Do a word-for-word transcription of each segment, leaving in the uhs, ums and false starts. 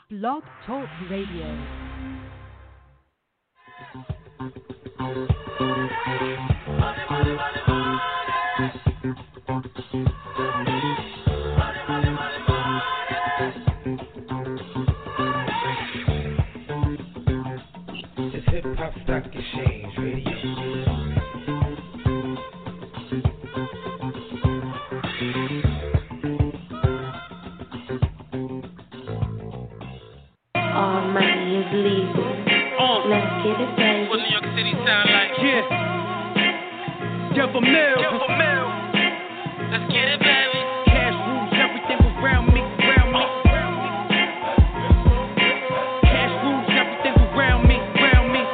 Blog Talk Radio. It's Hip Hop Stock Exchange Radio. All money is legal. Uh, Let's get it, baby. What New York City sound like? Yeah. Devil Mill. Devil Mill. Let's get it, baby. Cash rules everything around me, around me. Cash rules everything around me, around me.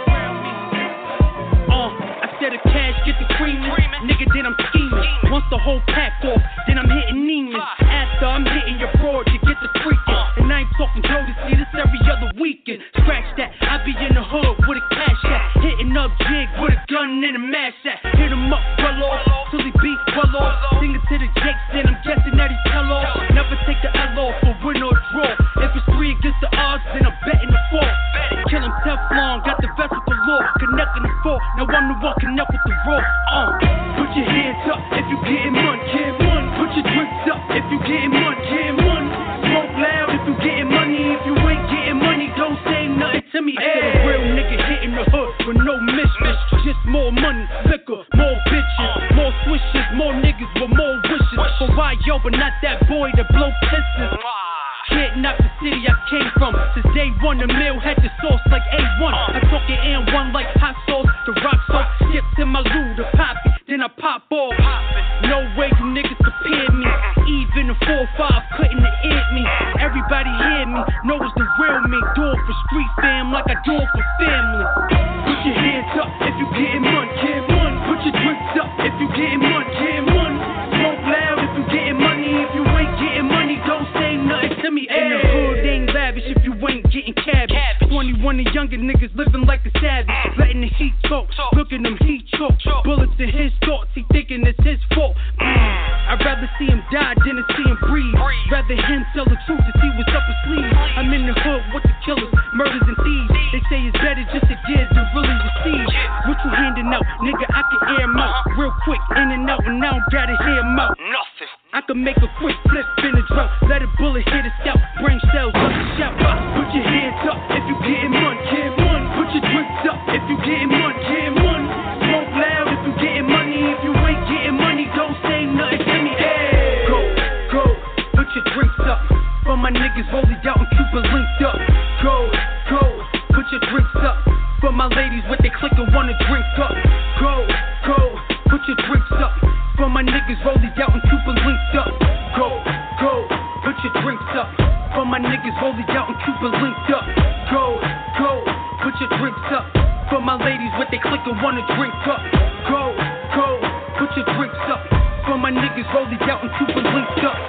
Uh, I said if cash get the cream, nigga, then I'm scheming. Once the whole pack off, then I'm hitting Neiman. After I'm hitting your broad, you get the freaking. And I ain't talking Jodeci, this every other weekend. Scratch that, I be in the hood with a cash at. Hitting up jig with a gun and a mash at. Hit him up, well off, till he beat well off. Sing it to the Jakes, then I'm guessing that he tell off. Never take the L off for win or draw. If it's three against the odds, then I'm betting the four. Kill him Teflon, got the vest with the law. Connecting the four, now I'm the one connect with the raw. Uh, put your hands up if you getting money, get money. Put your drinks up if you getting money, get money. Smoke loud if you getting money. If you ain't getting money, don't say nothing to me. I said a real nigga hitting the hood with no mission. Just more money, liquor, more bitches, more swishes, more niggas with more wishes. For why yo, but not that boy that blow pisses. Can't knock the city I came from. Since day one, the mill had the sauce like A one. I talk it N one like hot sauce. The rock sauce skips in my loo, the poppy. Then I pop off. No way you niggas compare me. Even the four five couldn't have hit me. Everybody hear me, know it's the real me. Do it for street fam like I do it for family. Put your hands up if you getting money, get money. Put your drinks up if you getting money, get money. Smoke loud if you getting money. If you ain't getting money, don't say nothing to me. In the hood ain't lavish if you ain't getting cabbage. twenty-one and younger niggas living like a savage. Letting the heat talk, look at them heat choke. Bullets in his thoughts, he thinking it's his fault. I'd rather see him die than to see him breathe. Rather him tell the truth to see what's up his sleeve. I'm in the hood with the killers, murders and thieves. They say it's better just to give than really receive. What you handing out, nigga? I can air him out real quick, in and out, and I don't gotta hear him out. Nothing. I can make a quick flip in the drum. Let a bullet hit a scalp, brain cells up the shout. Put your hands up if you getting money, get money. Put your drinks up if you getting money, get money. Smoke loud if you getting money. If you ain't getting money, don't say nothing to me. Hey. Go, go, put your drinks up. For my niggas rolling out and Cuba linked up. Go, go, put your drinks up. For my ladies with they click and wanna drink up. Go, go, put your drinks up. For my niggas rolling out and Cuba linked up. Go, go, put your drinks up. For my niggas rolling out and Cuba linked up. Go, go, put your drinks up. For my ladies with they click and wanna drink up. Go, go, put your drinks up. For my niggas rolling out and Cuba linked up.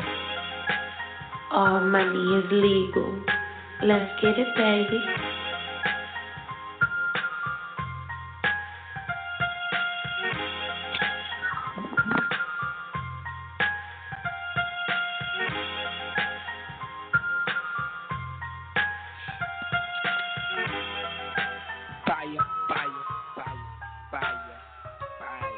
All money is legal. Let's get it, baby. Fire, fire, fire, fire, fire,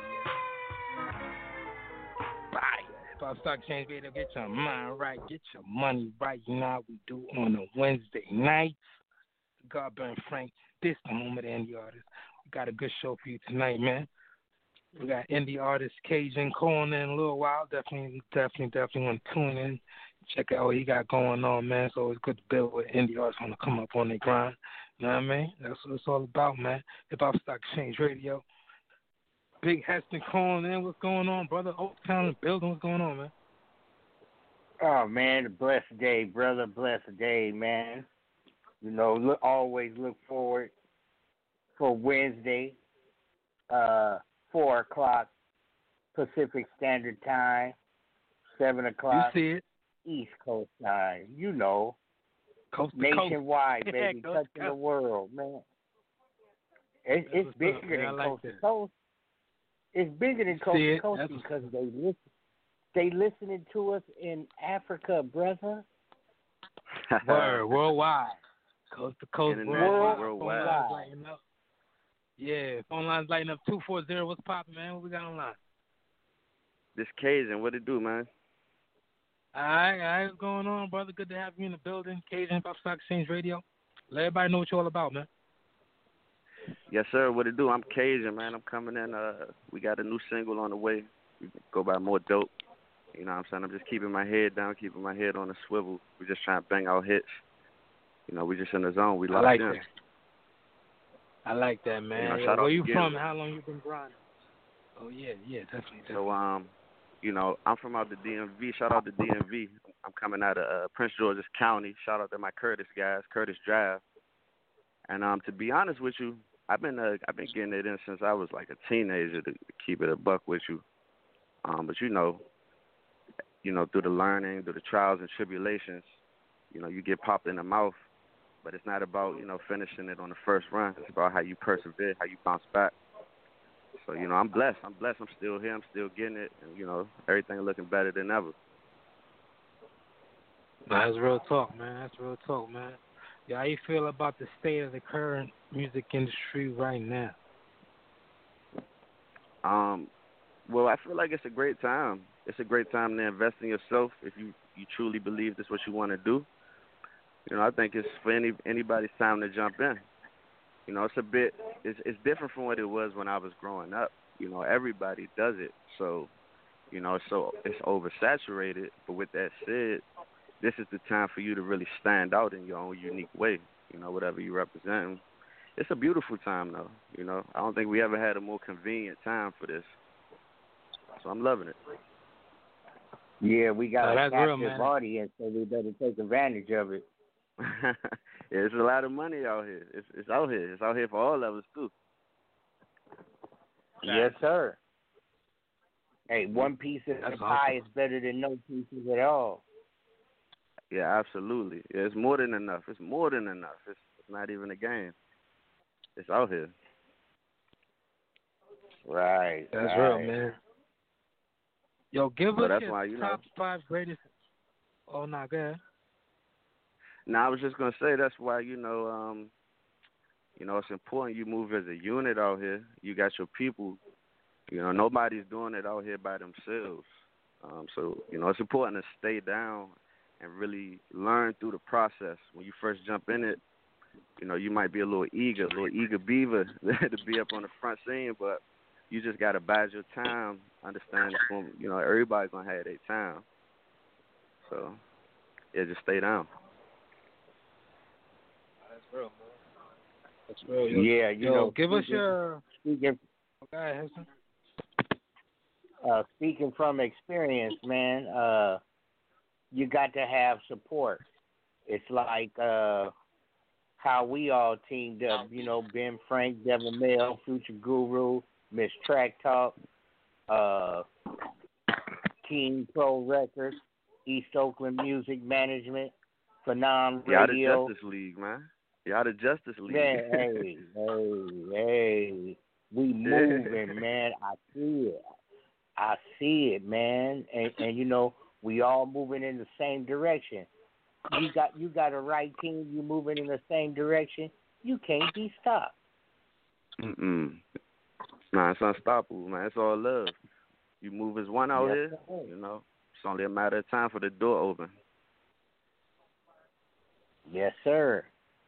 fire. Hip Hop Stock Exchange Radio, get your mind right, get your money right. You know how we do on a Wednesday night. God burn Frank, this the moment of indie artist. We got a good show for you tonight, man. We got indie artist Cajun calling in a little while. Definitely, definitely, definitely want to tune in. Check out what he got going on, man. It's always good to build with indie artists want to come up on their grind. You know what I mean? That's what it's all about, man. Hip Hop Stock Exchange Radio. Big Heston calling in. What's going on, brother? Oaktown in the building. What's going on, man? Oh, man, a blessed day, brother. Blessed day, man. You know, look, always look forward for Wednesday, uh, four o'clock Pacific Standard Time, seven o'clock You see it. East Coast time. You know, Coast to nationwide, coast. baby, Coast touching to the coast. world, man. It's, it's what's bigger up, man. I than like coast that. to coast. It's bigger than coast See to it? coast That's what's because they listen. They listening to us in Africa, brother. Word, worldwide. Coast to coast, International, worldwide. worldwide. Phone lines lighting up. Yeah, phone lines lighting up. two four zero, what's poppin', man? What we got online? This Cajun, what it do, man? All right, all right, what's going on, brother? Good to have you in the building. Cajun Hip Hop Stock Exchange Radio. Let everybody know what you're all about, man. Yes, sir. What it do? I'm Cajun, man. I'm coming in. Uh, we got a new single on the way. We go by More Dope. You know what I'm saying? I'm just keeping my head down, keeping my head on the swivel. We just trying to bang out hits. You know, we just in the zone. We I locked like in. that. I like that, man. You know, Yeah, shout where out you to from? Gil. How long you been grinding? Oh yeah, yeah, definitely. definitely. So, um, you know, I'm from out the D M V. Shout out to D M V. I'm coming out of uh, Prince George's County. Shout out to my Curtis guys, Curtis Drive. And um, to be honest with you, I've been uh, I've been getting it in since I was like a teenager. To keep it a buck with you, um, but you know, you know, through the learning, through the trials and tribulations, you know, you get popped in the mouth. But it's not about, you know, finishing it on the first run. It's about how you persevere, how you bounce back. So, you know, I'm blessed. I'm blessed. I'm still here. I'm still getting it. And, you know, everything looking better than ever. That's real talk, man. That's real talk, man. Yeah, how you feel about the state of the current music industry right now? Um, well, I feel like it's a great time. It's a great time to invest in yourself if you, you truly believe this is what you want to do. You know, I think it's for any anybody's time to jump in. You know, it's a bit, it's, it's different from what it was when I was growing up. You know, everybody does it. So, you know, so it's oversaturated. But with that said, this is the time for you to really stand out in your own unique way, you know, whatever you represent. It's a beautiful time, though. You know, I don't think we ever had a more convenient time for this. So I'm loving it. Yeah, we got oh, a that's captive real, man. audience, so we better take advantage of it. Yeah, it's a lot of money out here. It's it's out here. It's out here for all of us too. Yes, sir. Hey, one piece of That's the pie awesome. is better than no pieces at all. Yeah, absolutely. Yeah, it's more than enough. It's more than enough. It's, it's not even a game. It's out here. Right. That's right. real, man. Yo, give So us that's your why, you top know. five greatest. Oh, nah, go ahead. No, I was just gonna say that's why, you know, um, you know, it's important you move as a unit out here. You got your people. You know, nobody's doing it out here by themselves. Um, so, you know, it's important to stay down and really learn through the process. When you first jump in it, you know, you might be a little eager, a little eager beaver to be up on the front scene, but you just gotta bide your time. Understand, it's gonna, you know, everybody's gonna have their time. So, yeah, just stay down. That's real, man. That's real. Yo, Yeah, you yo, know, give us speaking- your. Speaking, Go ahead, Hudson. uh, speaking from experience, man, uh, you got to have support. It's like uh, how we all teamed up, you know, Ben Frank, Devin Mail, Future Guru, Miss Track Talk, uh, King Pro Records, East Oakland Music Management, Phenom Y'all the Radio. Justice League, man. Y'all the Justice League. Man, hey, hey, hey. We moving, man. I see it. I see it, man. And and you know, we all moving in the same direction. You got you got a right team, you moving in the same direction, you can't be stopped. Mm-mm. Nah, it's unstoppable, man. It's all love. You move as one out Yes, here, sir. you know, it's only a matter of time for the door open. Yes, sir.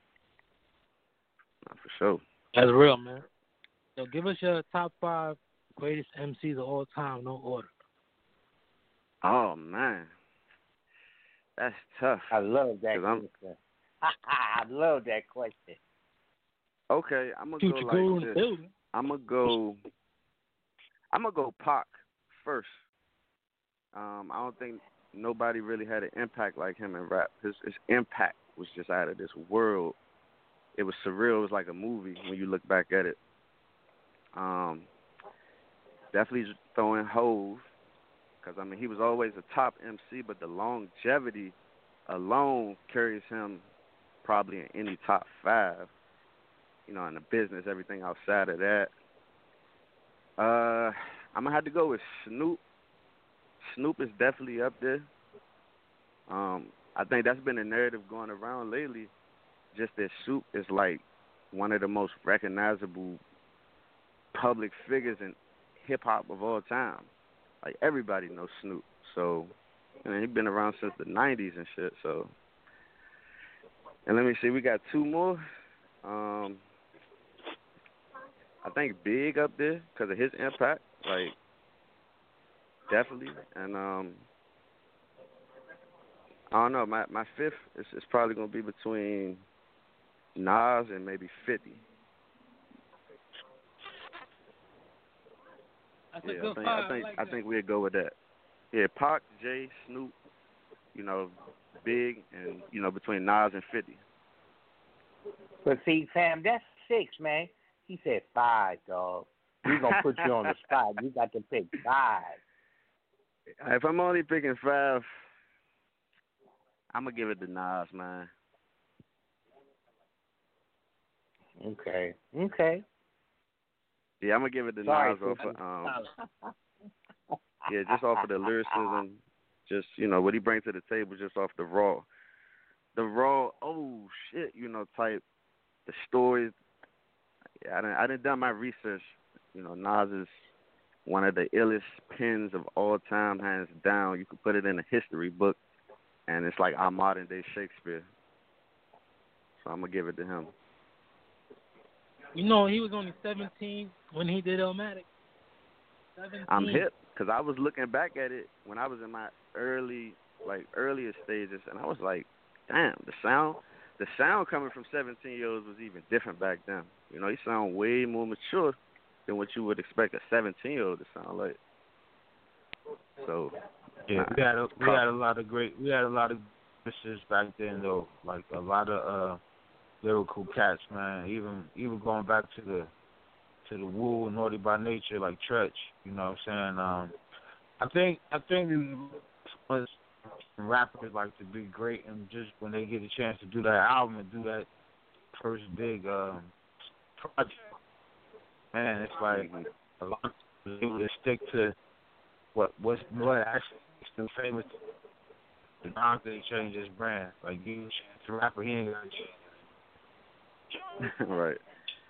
Nah, for sure. That's real, man. So give us your top five greatest M Cs of all time, no order. Oh, man. That's tough. I love that 'Cause I'm- question. I love that question. Okay, I'm going to Future go Guru in like the this. building. I'm going to go, I'm going to go Pac first. Um, I don't think nobody really had an impact like him in rap. His, his impact was just out of this world. It was surreal. It was like a movie when you look back at it. Um, definitely throwing Hove, because, I mean, he was always a top M C, but the longevity alone carries him probably in any top five, you know, in the business, everything outside of that. Uh, I'm going to have to go with Snoop. Snoop is definitely up there. Um, I think that's been a narrative going around lately. Just that Snoop is like one of the most recognizable public figures in hip hop of all time. Like everybody knows Snoop. So, I mean, he's been around since the nineties and shit. So, and let me see, we got two more. Um, I think Big up there because of his impact, like definitely. And um, I don't know, my my fifth is, is probably gonna be between Nas and maybe fifty. That's yeah, a good I think five. I think I, like I think we'd go with that. Yeah, Pac, Jay, Snoop, you know, Big, and you know between Nas and fifty. But see, fam, that's six, man. He said five, dog. We're gonna put you on the spot. You got to pick five. If I'm only picking five, I'm gonna give it to Nas, man. Okay. Okay. Yeah, I'm gonna give it to Sorry, Nas off of, um, yeah, just off of the lyricism, just you know what he brings to the table, just off the raw, the raw. Oh shit, you know, type the stories. Yeah, I didn't, I didn't done my research. You know, Nas is one of the illest pens of all time, hands down. You could put it in a history book, and it's like our modern day Shakespeare. So I'm gonna give it to him. You know, he was only seventeen when he did Illmatic. seventeen. I'm hip because I was looking back at it when I was in my early, like earlier stages, and I was like, damn, the sound, the sound coming from seventeen year olds was even different back then. You know, he sound way more mature than what you would expect a seventeen year old to sound like. So yeah, we had a, we had a lot of great, we had a lot of misses back then though, like a lot of uh, lyrical cats, man. Even even going back to the to the Wu and Naughty by Nature, like Tretch. You know what I'm saying? Um, I think I think was rappers like to be great, and just when they get a chance to do that album and do that first big um, project, man, it's like a lot of people able to stick to what what's what actually makes them famous. The Don they change his brand. Like you change the rapper, he ain't gonna change. Right.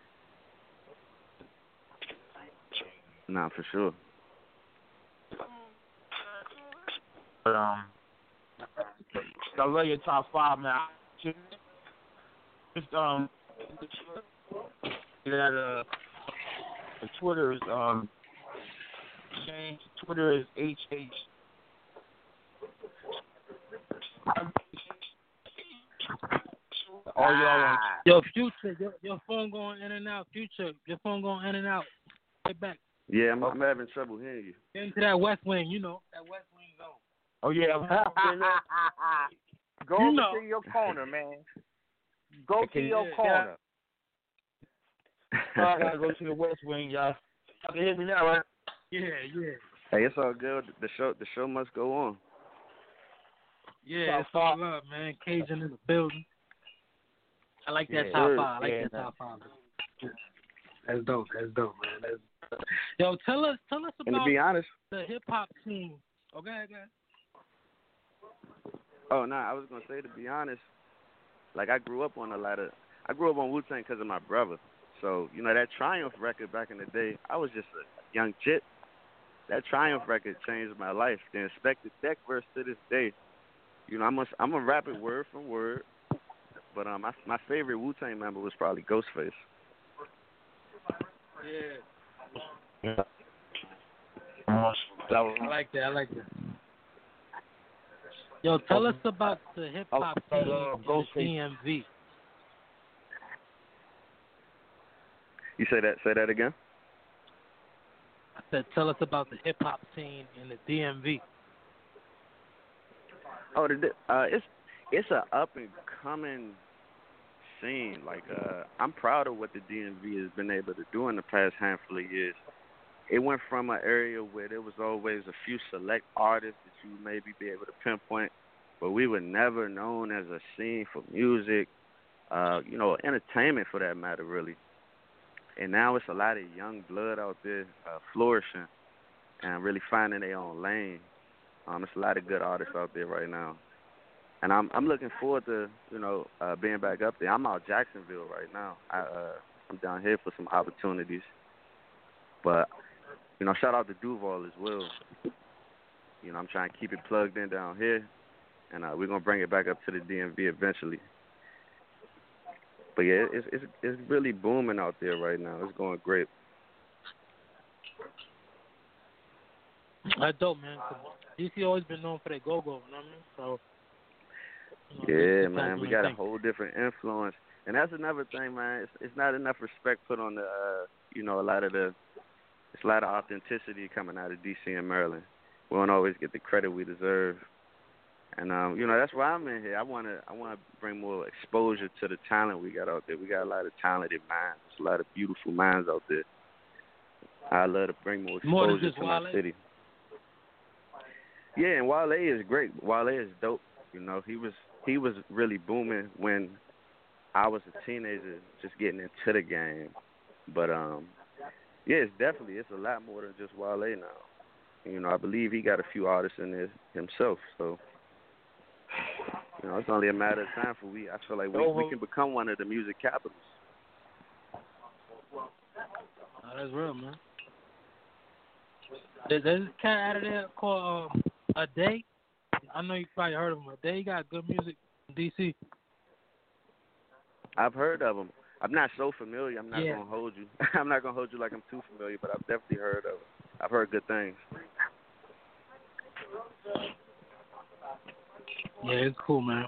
Nah, for sure. But um, I love your top five, man. Just um, that uh, the Twitter is um, changed. Twitter is H H. Oh, y'all. Yo, Future, your, your phone going in and out. Future, your phone going in and out. Right back. Yeah, I'm, I'm having trouble hearing you. Get into that West Wing, you know, that West Wing zone. Oh, yeah. Go you over know. to your corner, man. Go to Okay, your yeah, corner. Yeah. I gotta go to the West Wing, y'all. Y'all can hear me now, right? Yeah, yeah. Hey, it's all good. The show, the show must go on. Yeah, it's all love, man. Cajun in the building. I like that yeah, top five. I like yeah, that top five. That's dope. That's dope, man. That's dope. Yo, tell us, tell us about and to be honest, the hip hop scene. Okay, okay. Oh, nah, I was gonna say to be honest, like I grew up on a lot of, I grew up on Wu-Tang because of my brother. So you know that Triumph record back in the day, I was just a young chit. That Triumph record changed my life. The Inspector Deck verse to this day, you know, I'm a, I'm a rap it word for word. But um, my my favorite Wu-Tang member was probably Ghostface. Yeah. Yeah. I like that. I like that. Yo, tell us about the hip hop scene in the D M V. You say that? Say that again. I said, tell us about the hip hop scene in the D M V. Oh, the, uh, it's it's a up and coming scene. Like uh, I'm proud of what the D M V has been able to do in the past handful of years. It went from an area where there was always a few select artists that you maybe be able to pinpoint, but we were never known as a scene for music, uh, you know, entertainment for that matter, really. And now it's a lot of young blood out there uh, flourishing and really finding their own lane. Um, it's a lot of good artists out there right now. and I'm I'm looking forward to you know uh, being back up there. I'm out Jacksonville right now. I uh, I'm down here for some opportunities, but you know shout out to Duval as well. You know I'm trying to keep it plugged in down here, and uh, we're gonna bring it back up to the D M V eventually. But yeah, it's it's it's really booming out there right now. It's going great. That's dope, man. 'Cause D C always been known for that go-go, you know what I mean? So, you know, Yeah, it's man, like we doing got a thing. whole different influence, and that's another thing, man. It's it's not enough respect put on the, uh, you know, a lot of the, it's a lot of authenticity coming out of D C and Maryland. We don't always get the credit we deserve, and um, you know, that's why I'm in here. I wanna I wanna bring more exposure to the talent we got out there. We got a lot of talented minds, a lot of beautiful minds out there. I love to bring more More than exposure just to my Wale? city. Yeah, and Wale is great. Wale is dope. You know, he was he was really booming when I was a teenager, just getting into the game. But um, yeah, it's definitely it's a lot more than just Wale now. You know, I believe he got a few artists in there himself. So you know, it's only a matter of time for we. I feel like we we can become one of the music capitals. Oh, that's real, man. There's, there's a cat out of there called um, A Day. I know you probably heard of him. A Day, he got good music in D C. I've heard of him. I'm not so familiar. I'm not Yeah. gonna hold you. I'm not gonna hold you like I'm too familiar, but I've definitely heard of it. I've heard good things. Yeah, it's cool, man.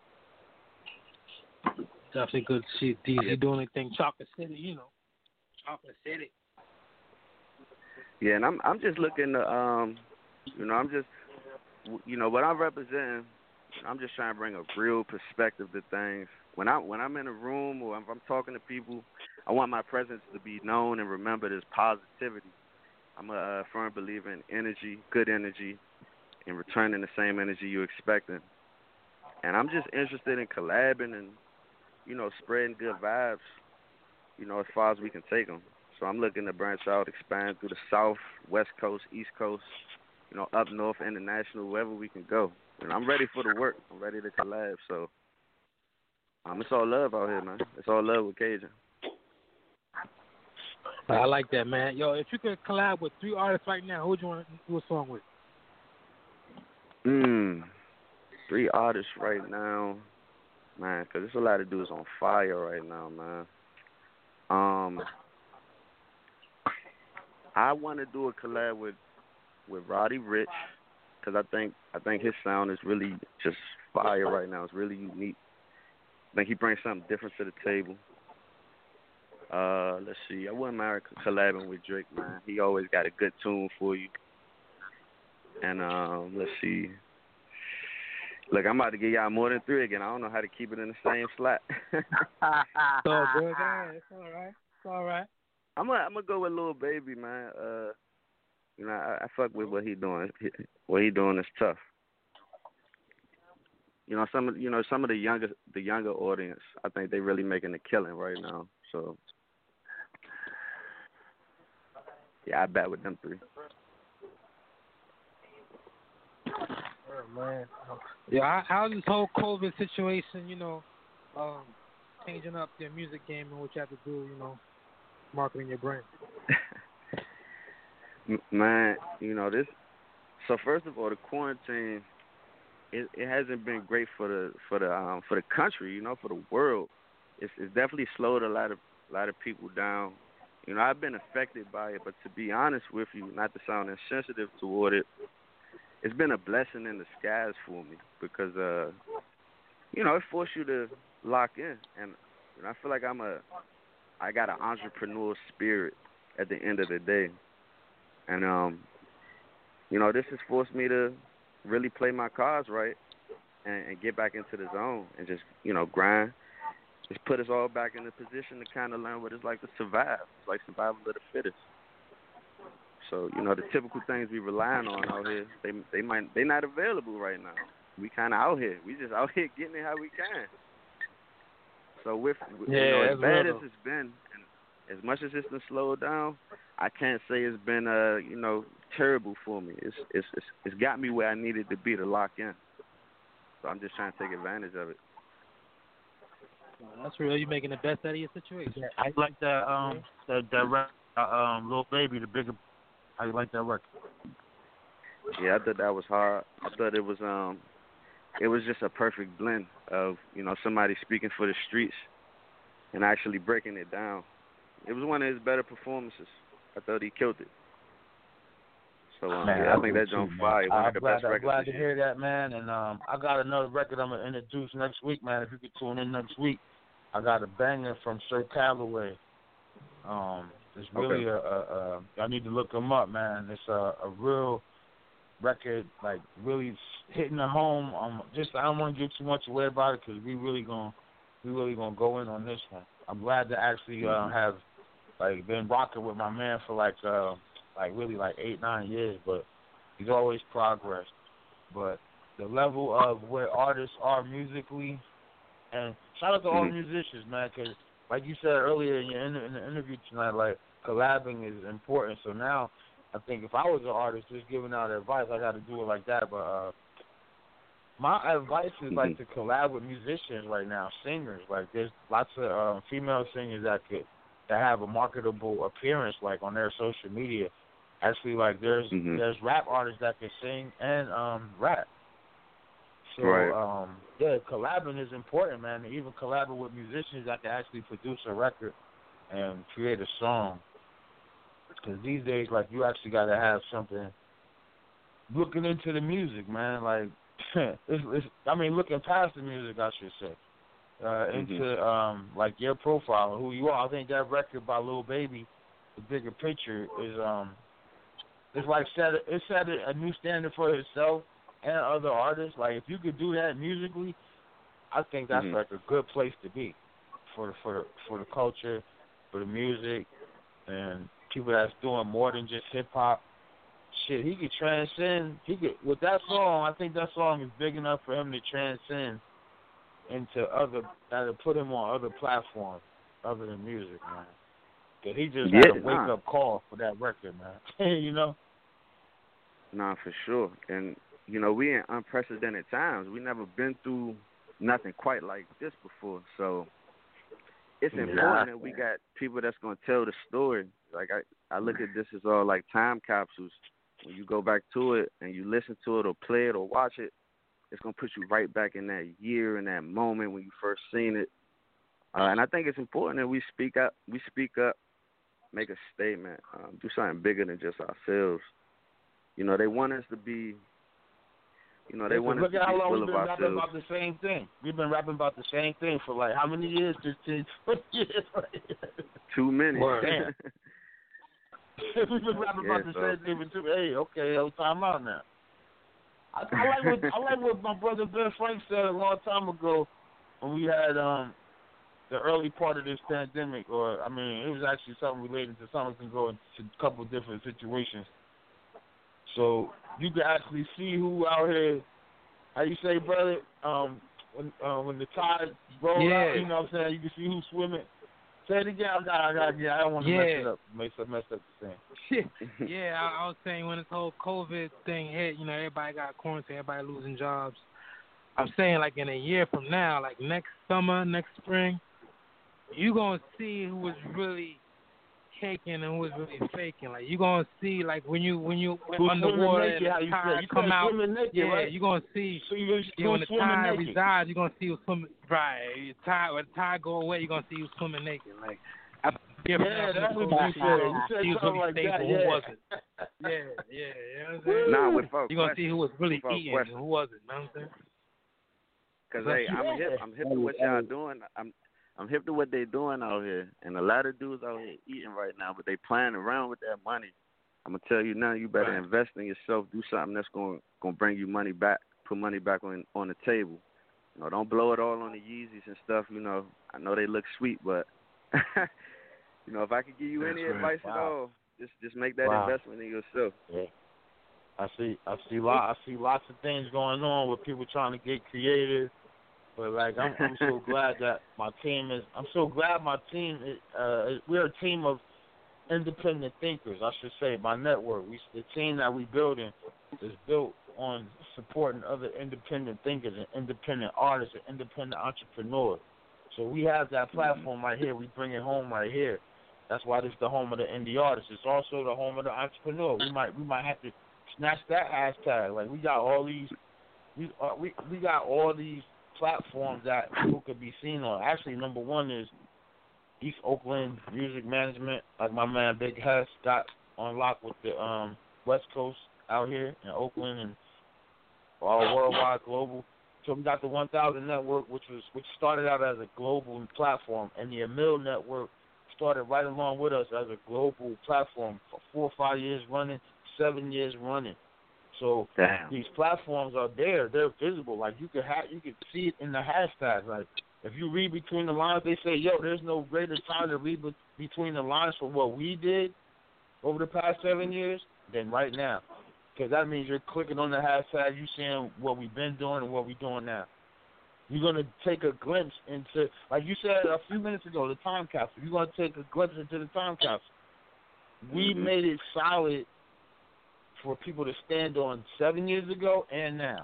Definitely good to see D C doing anything. Chocolate City, you know. Chocolate City. Yeah, and I'm I'm just looking to um, you know, I'm just, you know, what I'm representing. I'm just trying to bring a real perspective to things. When I when I'm in a room or if I'm talking to people, I want my presence to be known and remembered as positivity. I'm a, a firm believer in energy, good energy, and returning the same energy you're expecting. And I'm just interested in collabing and, you know, spreading good vibes, you know, as far as we can take them. So I'm looking to branch out, expand through the South, West Coast, East Coast, you know, up north, international, wherever we can go. And I'm ready for the work. I'm ready to collab. So um, it's all love out here, man. It's all love with Cajun. I like that, man. Yo, if you could collab with three artists right now, who would you want to do a song with? Mm, three artists right now, man, because there's a lot of dudes on fire right now, man. Um, I want to do a collab with with Roddy Ricch, because I think I think his sound is really just fire right now. It's really unique. I think he brings something different to the table. Uh, let's see. I wouldn't mind collabing with Drake, man. He always got a good tune for you. And um, let's see. Look, I'm about to give y'all more than three again. I don't know how to keep it in the same slot. It's all good, man. It's all right. It's all right. I'm gonna I'm gonna go with Lil Baby, man. Uh, you know, I, I fuck with what he doing. What he doing is tough. You know, some of you know some of the younger the younger audience, I think they really making a killing right now. So yeah, I bet with them three. Oh, man. Yeah, how, how's this whole COVID situation, you know, um, changing up your music game and what you have to do, you know, marketing your brand? Man, you know this. So first of all, the quarantine, it, it hasn't been great for the for the um, for the country, you know, for the world. It's, it's definitely slowed a lot of a lot of people down. You know, I've been affected by it, but to be honest with you, not to sound insensitive toward it, it's been a blessing in the skies for me because, uh, you know, it forced you to lock in, and you know, I feel like I'm a, I got an entrepreneur spirit at the end of the day, and um, you know, this has forced me to really play my cards right and, and get back into the zone and just, you know, grind. Just put us all back in the position to kind of learn what it's like to survive. It's like survival of the fittest. So, you know, the typical things we relying on out here, they they might they not available right now. We kind of out here. We just out here getting it how we can. So with, with yeah, you know, as bad real. as it's been, and as much as it's been slowed down, I can't say it's been uh you know terrible for me. It's it's it's, it's got me where I needed to be to lock in. So So I'm just trying to take advantage of it. Well, that's real. You're making the best out of your situation. Yeah, I like that um that that record, uh, um Lil Baby, the bigger. I like that record. Yeah, I thought that was hard. I thought it was um it was just a perfect blend of, you know, somebody speaking for the streets and actually breaking it down. It was one of his better performances. I thought he killed it. So um, man, yeah, I, I think do that's on too, fire. One I'm of the glad, best I'm records glad this to year. hear that, man. And um, I got another record I'm gonna introduce next week, man. If you could tune in next week, I got a banger from Sir Calloway. Um, it's really Okay. a, a, a. I need to look him up, man. It's a, a real record, like really hitting the home. Um, just I don't want to give too much away about it because we really gonna we really gonna go in on this one. I'm glad to actually uh, Mm-hmm. have like been rocking with my man for like uh, like really like eight nine years, but he's always progressed. But the level of where artists are musically, and shout out to all Mhm. musicians, man, because like you said earlier in, your, in, the, in the interview tonight, like collabing is important. So now I think if I was an artist just giving out advice, I got to do it like that. But uh, my advice is like Mhm. to collab with musicians right now, singers. Like there's lots of um, female singers that could that have a marketable appearance, like on their social media. Actually, like there's Mhm. there's rap artists that can sing and um, rap. So Right. um, yeah, collabing is important, man. And even collabing with musicians that can actually produce a record and create a song. Because these days, like you actually got to have something looking into the music, man. Like it's, it's, I mean, looking past the music, I should say, uh, into Mhm. um, like your profile and who you are. I think that record by Lil Baby, The Bigger Picture, is um, it's like set a, it set a, a new standard for itself and other artists. Like if you could do that musically, I think that's Mhm. like a good place to be for the, for the, for the culture, for the music, and people that's doing more than just hip hop. Shit, he could transcend. He could with that song. I think that song is big enough for him to transcend into other that'll put him on other platforms other than music, man. Cause he just Yeah, had a wake nah. up call for that record, man. You know. Nah, for sure. And, you know, we in unprecedented times. We never been through nothing quite like this before. So it's Yeah. important that we got people that's going to tell the story. Like, I, I look at this as all like time capsules. When you go back to it and you listen to it or play it or watch it, it's going to put you right back in that year and that moment when you first seen it. Uh, and I think it's important that we speak up. We speak up, make a statement, um, do something bigger than just ourselves. You know, they want us to be, you know, they Listen, want us look to at be how long full we've of been rapping ourselves. about the same thing. We've been rapping about the same thing for like how many years? fifteen, twenty years. Too many. Damn. We've been rapping Yeah, about the so- same thing for two. Hey, okay, no time out now. I, I like what I like what my brother Ben Frank said a long time ago when we had um the early part of this pandemic, or I mean, it was actually something related to something that can go into a couple of different situations. So you can actually see who out here. How you say, brother? Um, when uh, when the tide rolls Yeah. out, you know what I'm saying? You can see who's swimming. Say it again. I got, I got, yeah. I don't want to mess Yeah. it up. Mess up, mess up the thing. Shit. Yeah, I, I was saying when this whole COVID thing hit, you know, everybody got quarantined, everybody losing jobs. I'm saying like in a year from now, like next summer, next spring, you gonna see who was really caking and who was really faking. Like you gonna see like when you when you Who's underwater swimming naked? and How the you tide said? You come said out. swimming naked, Yeah, right? you gonna see. So you Yeah, when the swimming tide naked. resides, you're gonna see who's swimming. Right, the tide when the tide go away, you're gonna see who's swimming naked. Like, I, yeah, Yeah, that's what you said. You said he was something really like stable, that. who Yeah. wasn't. Yeah, yeah, you know what I'm saying? Nah, without You're gonna see question. who was really Without eating question. and who wasn't. You know what I'm saying? Cause That's hey, I'm Yeah. hip. I'm hip to what y'all doing. I'm I'm hip to what they doing out here, and a lot of dudes out here eating right now, but they playing around with that money. I'm gonna tell you now, you better Right. invest in yourself. Do something that's gonna gonna bring you money back. Put money back on on the table. You know, don't blow it all on the Yeezys and stuff. You know, I know they look sweet, but you know, if I could give you That's any right. advice at Wow. all, just just make that Wow. investment in yourself. Yeah. I see. I see. Lot. I see lots of things going on with people trying to get creative. But like, I'm, I'm so glad that my team is. I'm so glad my team. Is, uh, we're a team of independent thinkers. I should say, my network. We the team that we building is built on supporting other independent thinkers and independent artists and independent entrepreneurs. So we have that platform right here. We bring it home right here. That's why this is the home of the indie artist. It's also the home of the entrepreneur. We might we might have to snatch that hashtag. Like we got all these we uh, we we got all these platforms that people could be seen on. Actually, number one is East Oakland Music Management. Like my man Big Hess got on lock with the um, West Coast out here in Oakland and all worldwide global. So we got the one thousand Network, which was which started out as a global platform, and the Emil Network started right along with us as a global platform for four or five years running, seven years running. So Damn. These platforms are there; they're visible. Like you could ha- you could see it in the hashtags. Like if you read between the lines, they say, "Yo, there's no greater time to read be- between the lines for what we did over the past seven years than right now." Because that means you're clicking on the hashtag, you seeing what we've been doing and what we're doing now. You're going to take a glimpse into, like you said a few minutes ago, the time capsule. You're going to take a glimpse into the time capsule. We mm-hmm. made it solid for people to stand on seven years ago and now.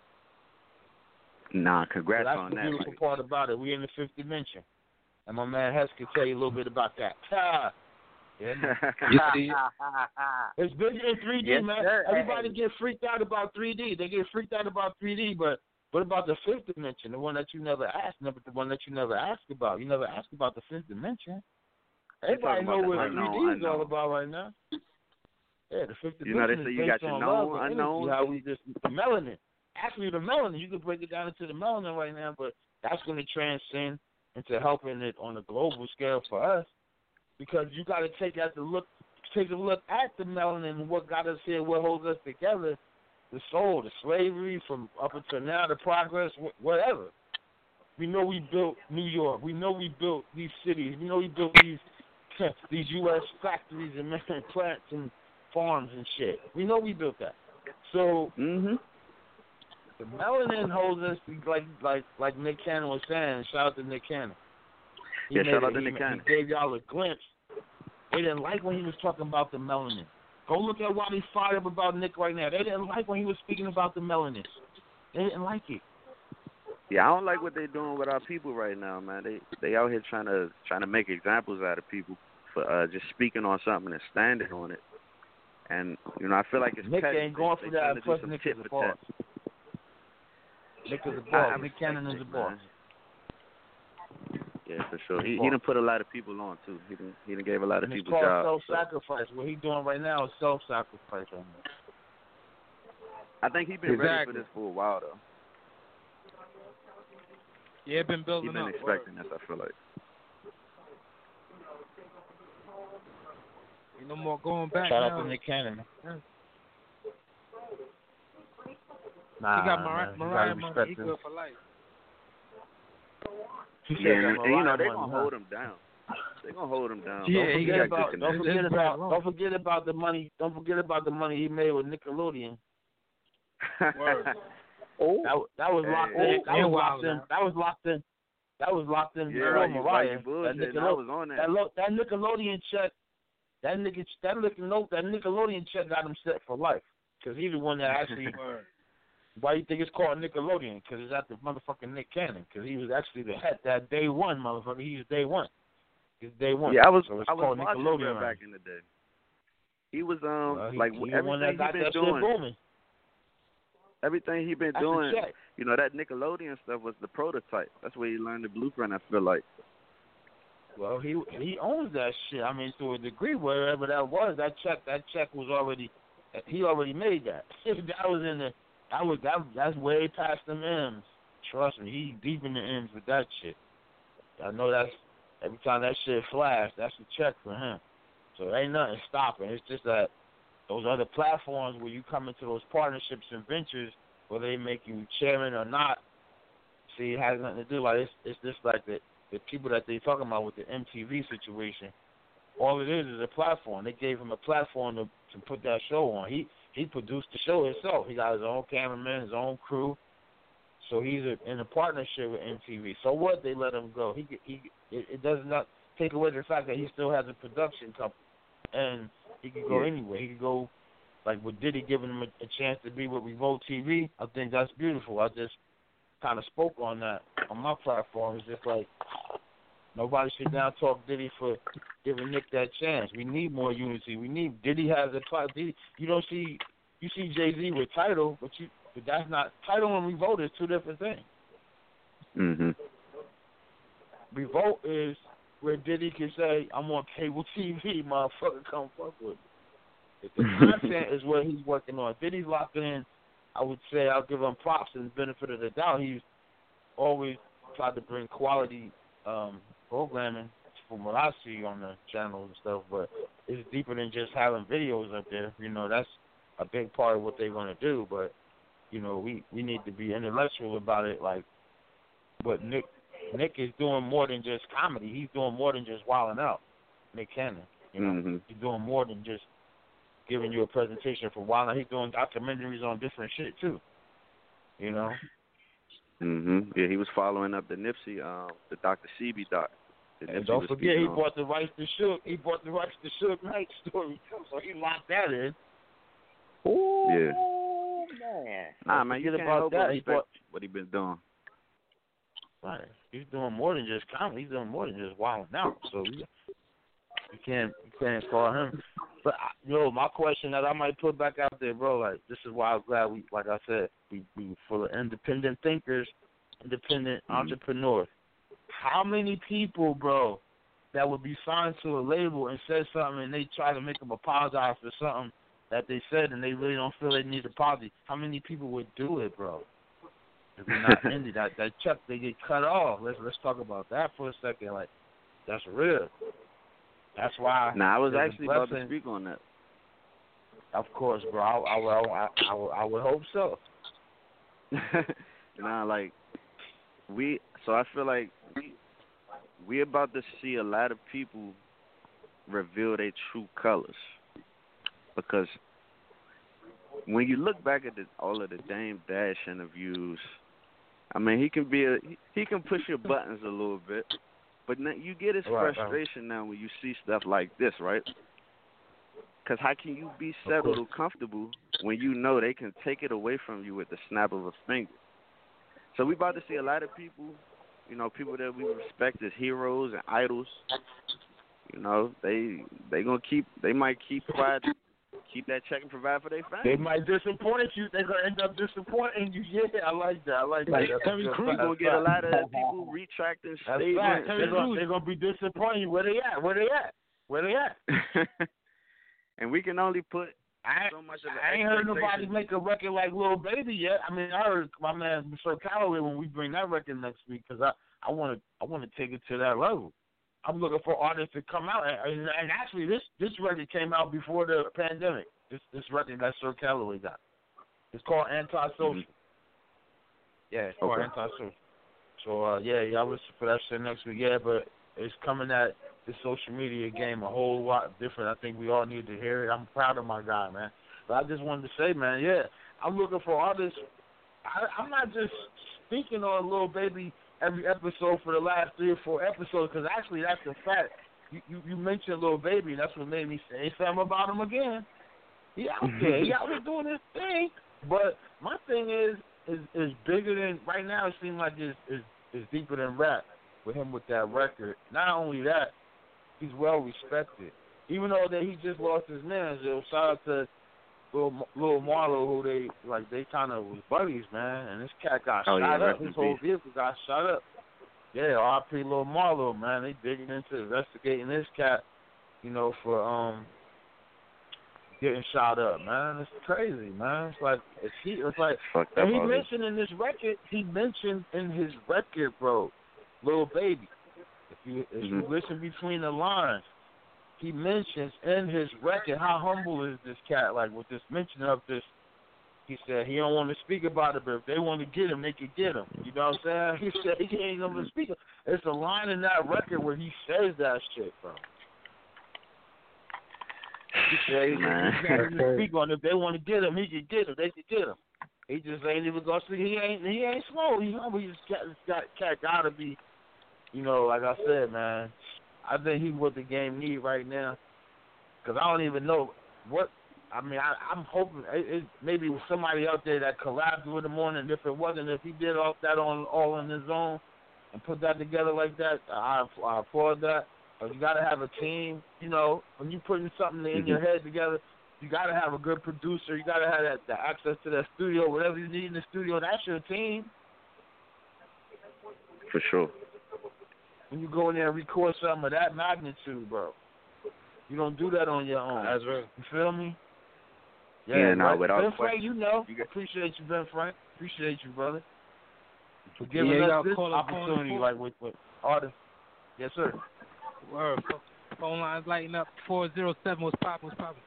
Nah, congrats so on that. That's the beautiful like. part about it. We're in the fifth dimension. And my man Hess can tell you a little bit about that. Ah. Yeah, you see, it's bigger in three D, yes, man. Sir. Everybody get freaked out about three D. They get freaked out about three D, but what about the fifth dimension, the one that you never asked, never the one that you never asked about? You never asked about the fifth dimension. Everybody know what three D is all about right now. Yeah, the fifth dimension you know, they say is you based got your on known, love and unknown. energy, how we just the melanin. Actually, the melanin, you could break it down into the melanin right now, but that's going to transcend into helping it on a global scale for us. Because you got to take at the look, take a look at the melanin and what got us here, what holds us together, the soul, the slavery from up until now, the progress, whatever. We know we built New York. We know we built these cities. We know we built these these U S factories and plants and farms and shit. We know we built that. So mm-hmm. the melanin holds us like like like Nick Cannon was saying. Shout out to Nick Cannon. He yeah, shout a, out to he, Nick Cannon. He gave y'all a glimpse. They didn't like when he was talking about the melanin. Go look at why they fired up about Nick right now. They didn't like when he was speaking about the melanin. They didn't like it. Yeah, I don't like what they're doing with our people right now, man. They they out here trying to trying to make examples out of people for uh, just speaking on something and standing on it. And you know, I feel like it's Nick petty. ain't going they, for that. Plus, Nick is a boss. Nick is a boss. Nick Cannon is a boss. Yeah, for sure. He he done put a lot of people on too. He done he done gave a lot of and people it's called jobs. self-sacrifice. So. What he doing right now is self-sacrifice. Right now. I think he's been exactly. ready for this for a while though. Yeah, been building He's been up. expecting Word. this. I feel like. Ain't no more going back. Shout now. out to Nick Cannon. Yeah. Nah, he got Mariah, man. Mariah Money. Money. He good for life. Yeah, and, and you know they're gonna hold him down. They're gonna hold him down. Yeah, don't he forget got about. Don't forget about. Don't forget about the money. Don't forget about the money he made with Nickelodeon. Word. Oh, that, that was locked hey, in. That was locked in. That was locked in. That was locked in Yeah, before you, Mariah. you That, Nickelode- Nickelode- was on that. that, lo- that Nickelodeon check. That nigga. That Nickelodeon. That Nickelodeon check got him set for life. Because he's the one that actually. Why you think it's called Nickelodeon? Because it's after motherfucking Nick Cannon. Because he was actually the head that day one, motherfucker. He was day one. He's day one. Yeah, I was. So it's I was called watching Nickelodeon him back in the day. He was um well, he, like he everything one that got he been that doing. shit booming. Everything he been That's doing. the check. You know that Nickelodeon stuff was the prototype. That's where he learned the blueprint. I feel like. Well, he he owns that shit. I mean, to a degree, wherever that was, that check that check was already. He already made that. That was in the. That was that. That's way past them M's. Trust me, he deep in the M's with that shit. I know that's every time that shit flash, that's a check for him. So there ain't nothing stopping. It's just that those other platforms where you come into those partnerships and ventures, whether they make you chairman or not, see, it has nothing to do. Like it's it's just like the the people that they talking about with the M T V situation. All it is is a platform. They gave him a platform to to put that show on. He he produced the show himself. He got his own cameraman, his own crew. So he's a, in a partnership with M T V. So what? They let him go. He he. It, it does not take away the fact that he still has a production company, and he can go yeah. anywhere. He can go like with Diddy giving him a, a chance to be with Revolt T V, I think that's beautiful. I just kind of spoke on that on my platform. It's just like nobody should down talk Diddy for giving Nick that chance. We need more unity. We need Diddy has a class. Diddy, you don't see you see Jay Z with Tidal, but you but that's not Tidal and Revolt is two different things. Mhm. Revolt is where Diddy can say, "I'm on cable T V, motherfucker, come fuck with me." The content is what he's working on. Diddy's locked in. I would say I'll give him props and the benefit of the doubt. He's always tried to bring quality um, programming from what I see on the channels and stuff, but it's deeper than just having videos up there. You know, that's a big part of what they're going to do, but, you know, we, we need to be intellectual about it. Like, but Nick Nick is doing more than just comedy. He's doing more than just wilding out. Nick Cannon, you know, mm-hmm. he's doing more than just giving you a presentation for wilding out. He's doing documentaries on different shit, too, you know. Mhm. Yeah, he was following up the Nipsey, um, the Doctor Sebi doc. And don't forget, he on. bought the rights to Suge. He bought the rights to Suge Knight story too, so he locked that in. Ooh, yeah. man. Nah, man, you can't help but respect what he been doing. Right. He's doing more than just comedy. He's doing more than just wilding out. So you, you can't you can't call him. But you know, my question that I might put back out there, bro. Like this is why I'm glad we, like I said, we we full of independent thinkers, independent mm-hmm. entrepreneurs. How many people, bro, that would be signed to a label and said something and they try to make them apologize for something that they said and they really don't feel they need an apology? How many people would do it, bro? If we're not ended, that that check they get cut off. Let's let's talk about that for a second. Like that's real. That's why. Nah, I was actually about to speak on that. Of course, bro. I I, I, I, I would hope so. Nah, like we. So I feel like we we about to see a lot of people reveal their true colors, because when you look back at the, all of the Dame Dash interviews, I mean he can be a he, he can push your buttons a little bit, but now you get his right, frustration right. now when you see stuff like this, right? Because how can you be settled or comfortable when you know they can take it away from you with the snap of a finger? So we about to see a lot of people, you know, people that we respect as heroes and idols. You know, they they gonna keep, they might keep quiet, keep that check and provide for their family. They might disappoint you. They're gonna end up disappointing you. Yeah, I like that. I like that. Like Terry Crews gonna get a lot of people retracting statements. They're gonna, they're gonna be disappointing you. Where they at? Where they at? Where they at? And we can only put. I, so much of I ain't heard nobody make a record like Lil Baby yet. I mean, I heard my man Mister Calloway when we bring that record next week, because I I want to I want to take it to that level. I'm looking for artists to come out, and, and actually this this record came out before the pandemic. This this record that Sir Calloway got. It's called Antisocial. Mm-hmm. Yeah, it's called okay. Antisocial. So uh, yeah, y'all listen for that shit next week. Yeah, but it's coming at the social media game a whole lot different. I think we all need to hear it. I'm proud of my guy, man. But I just wanted to say, man, yeah, I'm looking for artists. I, I'm not just speaking on Lil Baby every episode for the last three or four episodes, because actually that's the fact. You, you you mentioned Lil Baby, and that's what made me say something about him again. He out there. He out there doing his thing. But my thing is is is bigger than, right now it seems like it's, it's, it's deeper than rap with him with that record. Not only that, he's well respected. Even though that he just lost his manager, shout out to Lil, Lil Marlo, who they like they kind of was buddies, man. And this cat got oh, shot yeah, up. His whole vehicle got shot up. Yeah, R I P Lil Marlo, man. They digging into investigating this cat, you know, for um getting shot up, man. It's crazy, man. It's like it's he. It's like Fucked and up he mentioned in this record. He mentioned in his record, bro, Lil Baby. If you if mm-hmm. you listen between the lines, he mentions in his record how humble is this cat. Like with this mention of this, he said he don't want to speak about it, but if they want to get him, they can get him. You know what I'm saying? He said he ain't gonna speak. It's a line in that record where he says that shit, bro. He said he, he can't even speak on it. If they want to get him, he can get him. They can get him. He just ain't even gonna speak. He ain't he ain't slow. He humble. He just got this cat, cat gotta be. You know, like I said, man, I think he's what the game need right now. Because I don't even know what I mean, I, I'm hoping it, it maybe was somebody out there that collabed with him on it. If it wasn't, if he did all that on all on his own and put that together like that, I, I applaud that. But you got to have a team. You know, when you putting something in mm-hmm. your head together, you got to have a good producer. You got to have that, the access to that studio. Whatever you need in the studio, that's your team. For sure. When you go in there and record something of that magnitude, bro, you don't do that on your own. That's right. You feel me? Yeah, yeah no, right. without Ben question. Frank, you know. You got- Appreciate you, Ben Frank. Appreciate you, brother. For giving yeah, us this call opportunity, like with, with artists. Yes, sir. Word. Phone lines lighting up. four zero seven. What's poppin'? What's poppin'?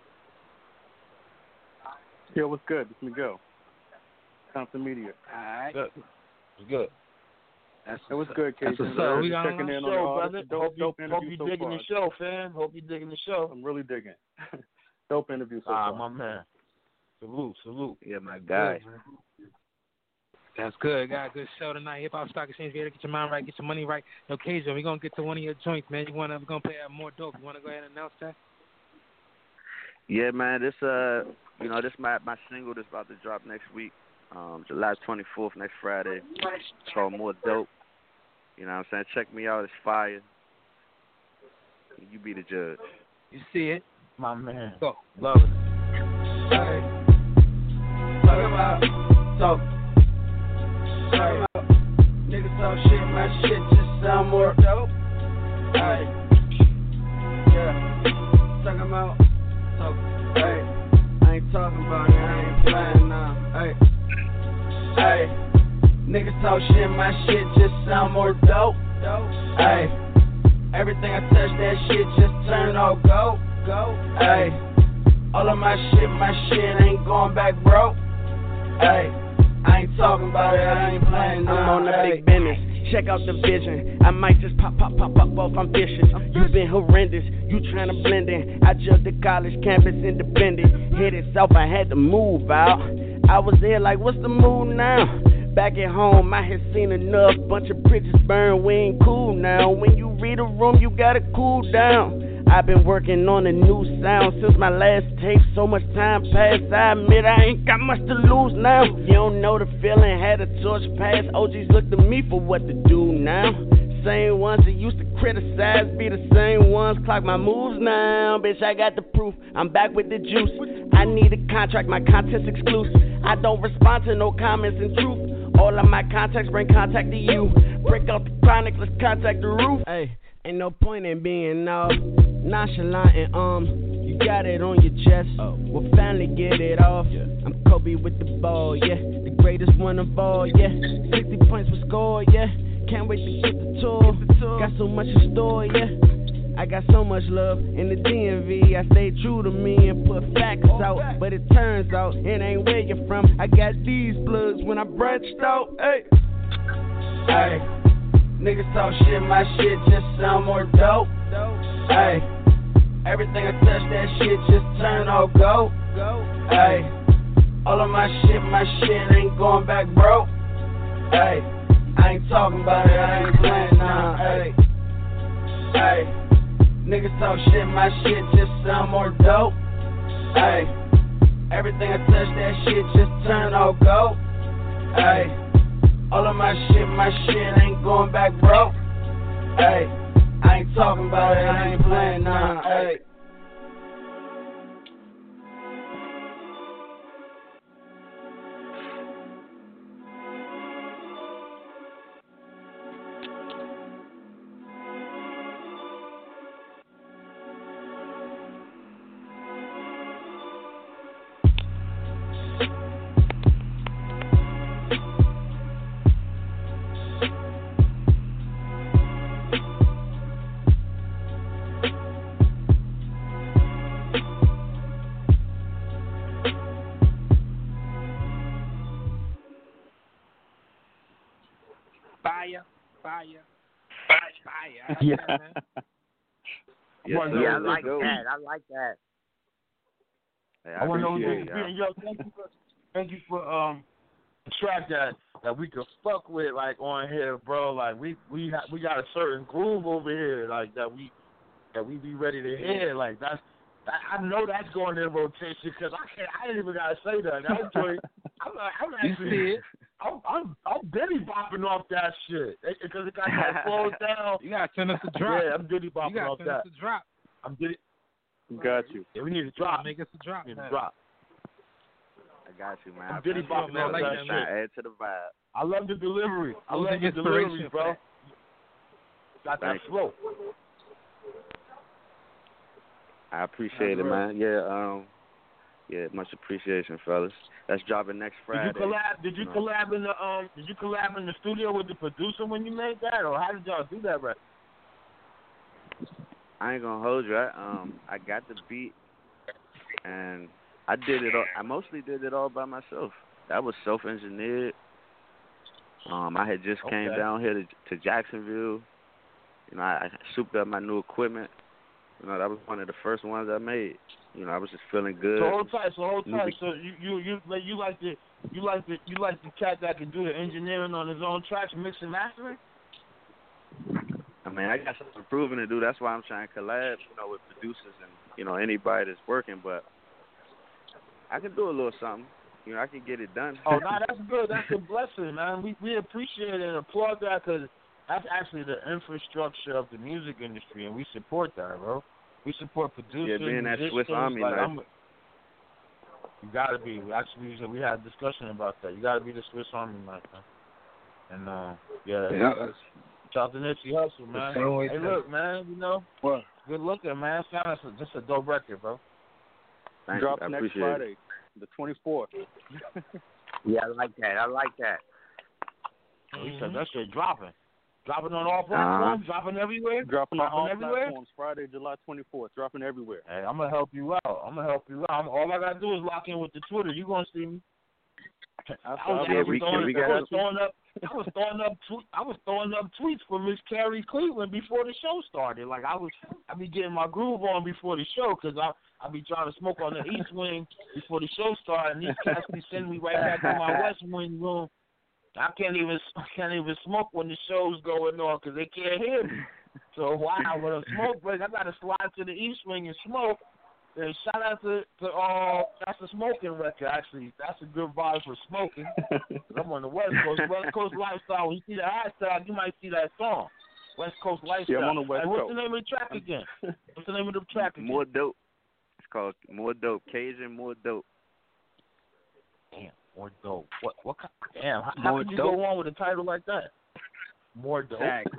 Yo, what's good? It's Miguel. Compton Media. All right. Good. It's good. That's it was good, Casey. That's what's up. We got checking in show, on the brother. artist. Dope, hope you, dope hope interview you so digging far. the show, fam. Hope you digging the show. I'm really digging. Dope interview so ah, far. my man. Salute, salute. Yeah, my guy. Good, That's good. Got a good show tonight. Hip Hop Stock Exchange. Get your mind right. Get your money right. No, Cajun, we're going to get to one of your joints, man. You wanna, we're going to play out more dope. You want to go ahead and announce that? Yeah, man. This, uh, you know, this my, my single that's about to drop next week. Um, July twenty-fourth, next Friday. It's called More Dope. You know what I'm saying? Check me out. It's fire. You be the judge. You see it. My man. Go. Love it. Hey. Talk about talk. Talk about niggas talk shit. My shit just sound more dope. Hey. Yeah. Talk about talk. Hey. I ain't talking about it. I ain't playing now. Hey. Hey. Niggas talk shit, my shit just sound more dope. Ayy, everything I touch, that shit just turn all go. Go. Ayy, all of my shit, my shit ain't going back, bro. Ayy, I ain't talking about it, I ain't playing. I'm on the big business. Check out the vision. I might just pop, pop, pop, pop off. I'm vicious. You been horrendous. You tryna blend in. I jumped the college campus independent. Headed south, I had to move out. I was there like, what's the move now? Back at home, I had seen enough. Bunch of bridges burn, we ain't cool now. When you read a room, you gotta cool down. I've been working on a new sound since my last tape. So much time passed, I admit I ain't got much to lose now. You don't know the feeling, had a torch pass. O Gs look to me for what to do now. Same ones that used to criticize be the same ones clock my moves now. Bitch, I got the proof, I'm back with the juice. I need a contract, my content's exclusive. I don't respond to no comments in truth. All of my contacts bring contact to you. Break out the chronic, let's contact the roof. Hey, ain't no point in being all nonchalant and um. You got it on your chest, oh. We'll finally get it off. Yeah. I'm Kobe with the ball, yeah. The greatest one of all, yeah. sixty points for score, yeah. Can't wait to get the tour. Get the tour. Got so much in store, yeah. I got so much love in the D M V. I stay true to me and put facts out. But it turns out it ain't where you're from. I got these bloods when I branched out. Hey, hey, niggas talk shit. My shit just sound more dope. Hey, everything I touch, that shit just turn all go. Hey, all of my shit, my shit ain't going back, bro. Hey, I ain't talking about it. I ain't playing now. Hey, hey. Niggas talk shit, my shit just sound more dope. Ayy, everything I touch, that shit just turn all go. Ayy, all of my shit, my shit ain't going back, bro. Ayy, I ain't talking about it, I ain't playing now. Ayy. Fire, fire, fire. Yeah. That, man. Yes, yeah, sir. I like Go. that. I like that. Hey, I, I want to know appreciate what it, yo, thank you for thank you for um the track that that we could fuck with like on here, bro. Like we we ha- we got a certain groove over here, like that we that we be ready to hear. Like that's I, I know that's going in rotation because I can't. I ain't even gotta say that. That joint, I'm, I'm actually, I'm, I'm, I'm Diddy bopping off that shit because it got that closed down. You gotta send us a drop. Yeah, I'm Diddy bopping you gotta off send that. us a drop. I'm Diddy. Got you. Yeah, we need a drop. Make us a drop. We need man. a drop. I got you, man. I'm Diddy I bopping off like that that, shit. Add to the vibe. I love the delivery. I Who's love the the delivery, inspiration bro. for that? Got that Thank you. flow. I appreciate it, man. Yeah, um, yeah, much appreciation, fellas. That's dropping next Friday. Did you collab? Did you No. collab in the um? Did you collab in the studio with the producer when you made that, or how did y'all do that, right? I ain't gonna hold you. I, um, I got the beat, and I did it. All, I mostly did it all by myself. That was self-engineered. Um, I had just came Okay. down here to, to Jacksonville. You know, I, I souped up my new equipment. You know, that was one of the first ones I made. You know, I was just feeling good. So hold tight. So hold New tight. be- So you you you like you like the you like the you like the cat that can do the engineering on his own tracks, mix and mastering. I mean, I got something proven to do. That's why I'm trying to collab, you know, with producers and, you know, anybody that's working. But I can do a little something. You know, I can get it done. Oh, no, that's good. That's a blessing, man. We we appreciate it and applaud that because that's actually the infrastructure of the music industry, and we support that, bro. We support producers. Yeah, being that Swiss musicians, Army like, knife. I'm, you gotta be. Actually, we had a discussion about that. You gotta be the Swiss Army knife, man. And uh, yeah, Yeah, that's- shout out to Nipsey Hussle, man. same way Hey, too. look, man, you know, What? good looking, man. Sounds just a dope record, bro. Thank Drop you. I next appreciate Friday, it. the twenty-fourth. Yeah, I like that. I like that. He said that shit dropping, dropping on all Uh-huh. platforms, dropping everywhere, Dropping on all everywhere. platforms Friday, July twenty-fourth. Dropping everywhere. Hey, I'm gonna help you out. I'm gonna help you out. I'm, all I gotta do is lock in with the Twitter. You gonna see me. I was, Yeah, I was we throwing, can- we I can was help you. throwing up, I was throwing up, tweet, I was throwing up tweets for Miss Carrie Cleveland before the show started. Like I was, I be getting my groove on before the show because I, I be trying to smoke on the East Wing before the show started, and these cats be sending me right back to my West Wing room. I can't even, I can't even smoke when the show's going on because they can't hear me. So wow, with a smoke break, I gotta slide to the East Wing and smoke. And shout out to, to uh, that's a smoking record, actually. That's a good vibe for smoking. 'Cause I'm on the West Coast. West Coast lifestyle. When you see the hashtag, you might see that song. West Coast lifestyle. Yeah, I'm on the West Hey, what's Coast. the name of the track again? What's the name of the track again? More dope. It's called More Dope. Cajun More Dope. Damn, more dope. What? What? Kind, damn, how, how More could you dope? go on with a title like that? More dope. Exactly.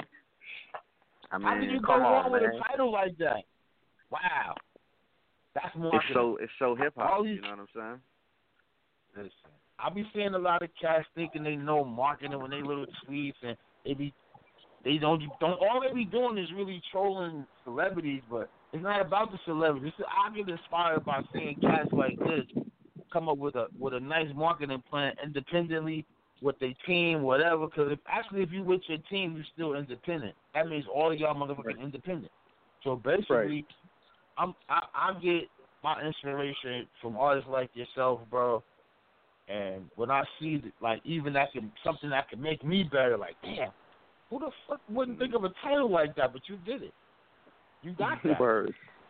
I How could mean, you go come on on, with man. a title like that? Wow. That's more. It's so it's so hip hop. All these- You know what I'm saying? Listen, I be seeing a lot of cats thinking they know marketing when they little tweets and they be they don't don't all they be doing is really trolling celebrities, but it's not about the celebrities. I get inspired by seeing cats like this come up with a with a nice marketing plan independently with their team, whatever. Because if, actually, if you with your team, you're still independent. That means all of y'all motherfucking independent. So basically, Right. I'm I, I get my inspiration from artists like yourself, bro. And when I see that, like even that can something that can make me better, like damn, who the fuck wouldn't think of a title like that? But you did it. You got that. Word.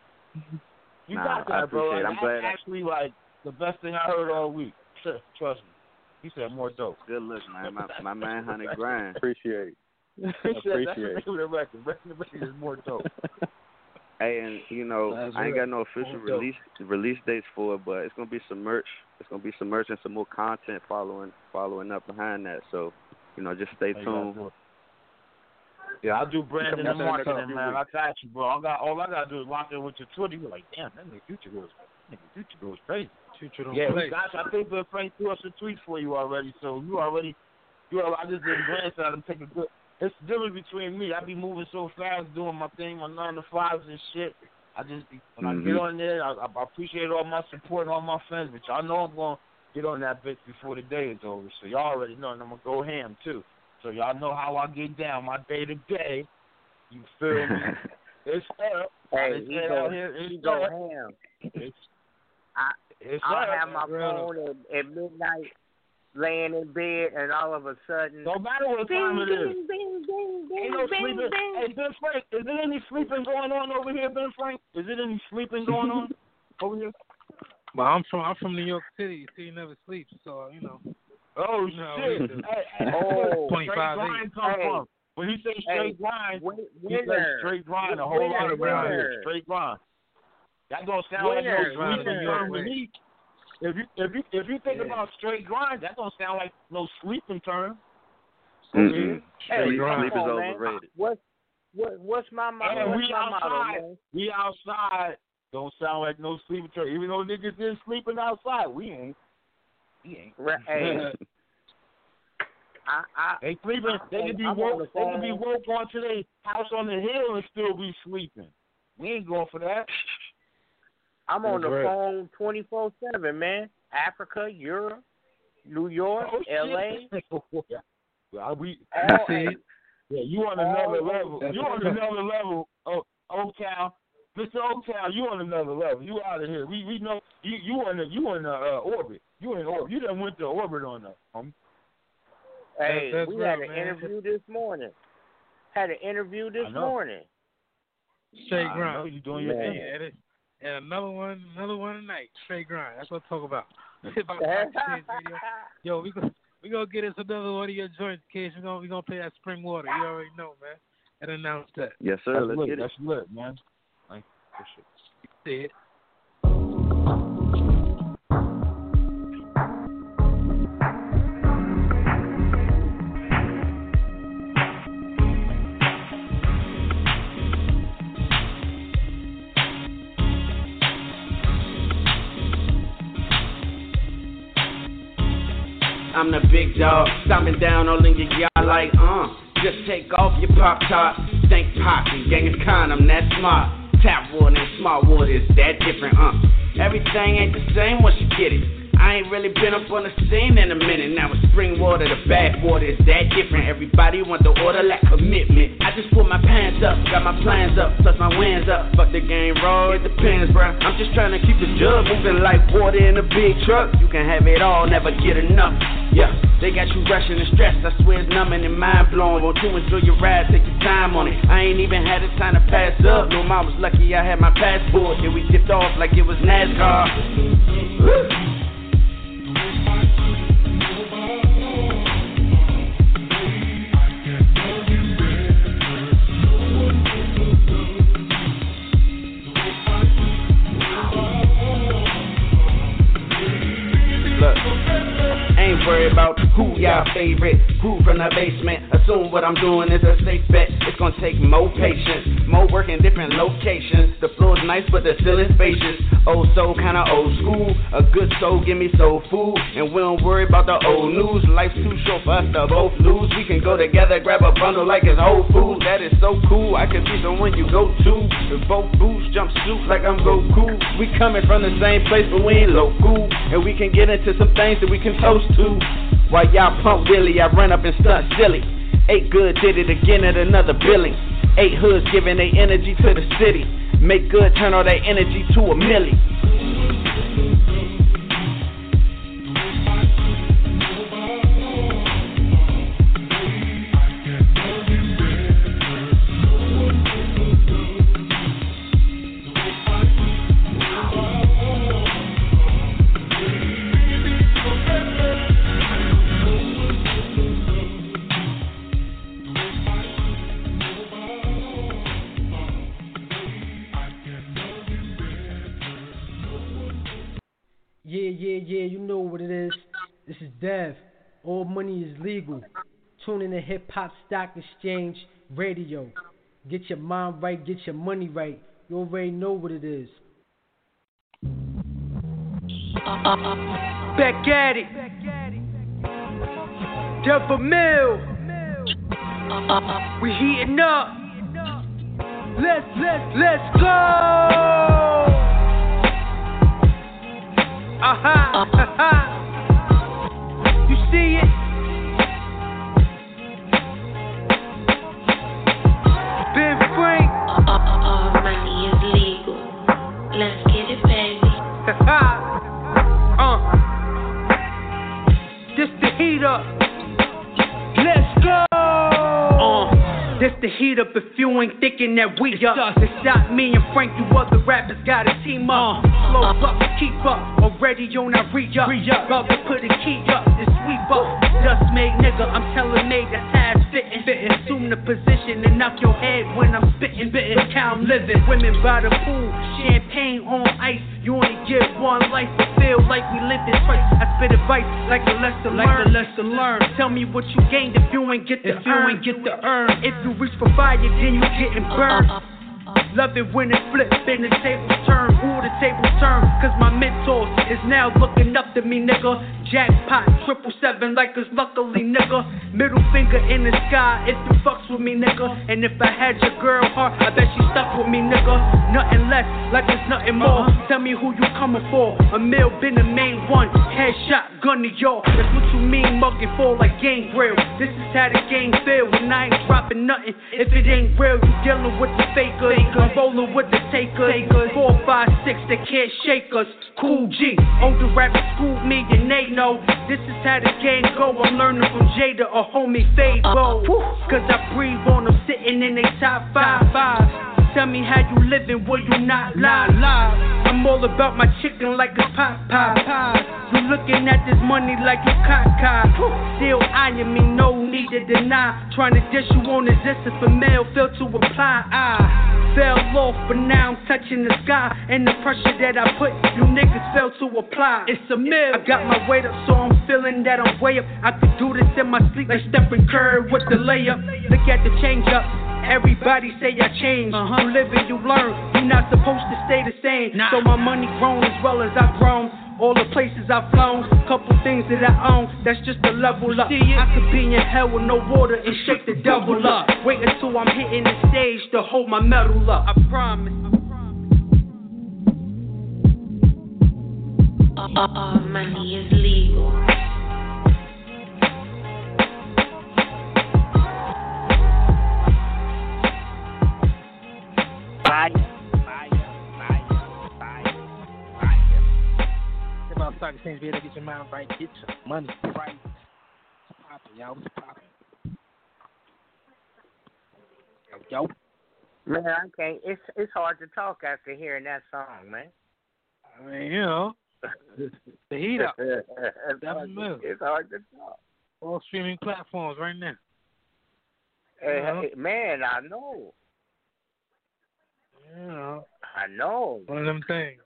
You Nah, got I that, bro. appreciate it. And I'm that's glad I- actually like the best thing I heard all week. Trust me. He said more dope. Good look, man. My my man Honey Grind. Appreciate. He said that's the Appreciate. name of the record. The record is more dope. Hey, and you know, That's I ain't right. got no official More dope. release release dates for it, but it's gonna be some merch. It's gonna be some merch and some more content following following up behind that. So, you know, just stay How you tuned. gotta do it. Yeah, I'll do branding Come and out there marketing, next man. I week. got you, bro. I got all I gotta do is lock in with your Twitter. You're like, damn, that nigga Future goes, nigga Future goes crazy. Future don't Yeah, play. we got you. I think that Frank threw us a tweet for you already, so you already, you already, I just did a glance at him, take a good. It's the difference between me. I be moving so fast, doing my thing, my nine to fives and shit. I just be, when I get Mhm. on there, I, I appreciate all my support and all my fans, but y'all know I'm gonna get on that bitch before the day is over. So y'all already know, and I'm gonna go ham too. So y'all know how I get down, my day to day. You feel me? It's up. Hey, It's he up go, out here. It's he go up. ham. It's, I- it's I'll up. have my Real. phone at, at midnight laying in bed, and all of a sudden, no matter what time it is, bing, bing, bing, ain't no bing, sleeping. bing. Hey, Ben Frank, is there any sleeping going on over here, Ben Frank? Is there any sleeping going on over here? Well, I'm from I'm from New York City, so you never sleep. So you know. Oh you know, shit! Hey, hey, oh, twenty-five straight grind come hey. from. When he say straight Hey, grind, win- he says straight grind. A whole winner, lot of around winner. here, straight grind. That don't sound Winner, like no sleeping winner. term to me. If you if you if you think Yeah. about straight grind, that don't sound like no sleeping term. Mm-mm. Hey, Sleep, come sleep is on, man. overrated. What's what, what's my motto? And What's we my motto, outside. man? We outside. Don't sound like no sleeping term. Even though niggas is sleeping outside, we ain't. We ain't. Right, hey, I, I, They sleeping. They could be I'm on woke. the They could be phone. woke onto their house on the hill and still be sleeping. We ain't going for that. I'm on the That's right. phone twenty-four seven, man. Africa, Europe, New York, Oh, L A. yeah. Well, we. All, See? Yeah, you on all another over. level. You on another level. Oh, Oaktown, Mister Oaktown, you on another level. You out of here. We we know you you on the you in the uh, orbit. You in orbit. You done went to orbit on the. Um, Hey, That's we right, had an man. interview this morning. Had an interview this I know. morning. Straight I know grind. you doing your Man. thing. Yeah, and, it's, and another one, another one tonight. Straight grind. That's what I talk about. about Black Kids Radio. Yo, we gonna we gonna get us another one of your joints, kids. We gonna we gonna play that spring water. You already know, man. And announce that. Yes, sir. That's Let's lit. get it. That's lit, man. Like, for sure. See it. I'm the big dog, stomping down all in your yard like, uh. Just take off your pop top, think poppy, gang is kind, I'm that smart. Tap water and smart water is that different, uh. Everything ain't the same once you get it. I ain't really been up on the scene in a minute. Now it's spring water, the bath water is that different. Everybody want the order like commitment. I just put my pants up, got my plans up, touch my winds up. Fuck the game raw, it depends, bruh. I'm just trying to keep the jug moving like water in a big truck. You can have it all, never get enough. Yeah, they got you rushing and stressed. I swear it's numbing and mind blowing. Won't you enjoy your ride? Take your time on it. I ain't even had the time to pass up. No, I was lucky I had my passport. Then we tipped off like it was NASCAR. Woo. Ain't worried about who y'all favorite. Grew from the basement. Assume what I'm doing is a safe bet. It's gonna take more patience, more work in different locations. The floor's nice, but the ceiling's spacious. Old soul, kinda old school. A good soul, give me soul food. And we don't worry about the old news. Life's too short for us to both lose. We can go together, grab a bundle like it's Whole Foods. That is so cool. I can be someone you go to. With both boots, jumpsuit like I'm Goku. We coming from the same place, but we ain't local. And we can get into some things that we can toast to. While y'all pump Willie, I run up and stunt silly. Eight good did it again at another billing. Eight hoods giving they energy to the city. Make good turn all their energy to a milli. Yeah, yeah, yeah, you know what it is. This is Dev. All money is legal. Tune in to Hip Hop Stock Exchange Radio. Get your mind right, get your money right. You already know what it is. Back at it. Devil Mill. We heating up. Let's, let's, let's go. Uh-huh, uh-huh. You see it? Ben Frank. All money is legal. Let's get it, baby. uh. This the heat up if you ain't thinking that we up. It's not me and Frank, you other rappers gotta team up. Slow up, keep up, already on that re-up. About to put a key up, this sweep up. Dust made nigga, I'm telling me that's how it's fitting. Fitting, assume the position and knock your head when I'm spitting. Look how I'm living, women by the pool, champagne on ice. You only get one life, but feel like we live this twice. I spit advice like a lesson like learned. A lesson learned. Tell me what you gained if you ain't get the if earn. You ain't get the earn. If you reach for fire, then you getting burned. Love it when it flips and the tables turn. Ooh, the tables turn. Cause my mentors is now looking up to me, nigga. Jackpot, triple seven like it's luckily, nigga. Middle finger in the sky if you fucks with me, nigga. And if I had your girl heart, I bet she stuck with me, nigga. Nothing less, like it's nothing more. Tell me who you coming for. A mill been the main one. Headshot, gun to y'all. That's what you mean, mugging for like game grill. This is how the game feel when I ain't dropping nothing. If it ain't real, you dealing with the fakers. I'm rolling with the takers. Four, five, six, they can't shake us. Cool G, older rappers schooled me and they know this is how the game go. I'm learning from Jada or homie Fabo. Cause I breathe on them sitting in they top five. five. Tell me how you living, will you not lie? lie. I'm all about my chicken like it's pop pop. You looking at this money like you cock-cock. Still eyeing me, no need to deny. Trying to dish you on existence for mail, fail to apply. I fell off, but now I'm touching the sky. And the pressure that I put, you niggas fail to apply. It's a mill. I got my weight up, so I'm feeling that I'm way up. I could do this in my sleep like Stephen Curry with the layup. Look at the change up. Everybody say I changed. Uh-huh. You live and you learn. You're not supposed to stay the same. Nah. So my money grown as well as I've grown. All the places I've flown, couple things that I own, that's just a level up. I could be in hell with no water and shake the devil up. Wait until I'm hitting the stage to hold my medal up. I promise. All, all money is legal. Stock exchange, better get your mind right, get your money right. What's poppin', y'all? What's poppin'? Yo, yo. Man, I can't. It's it's hard to talk after hearing that song, man. I mean, you know, the heat up. Definitely. It's hard to talk. All streaming platforms right now. Hey, you know? hey, man, I know. You know, I know. One of them things.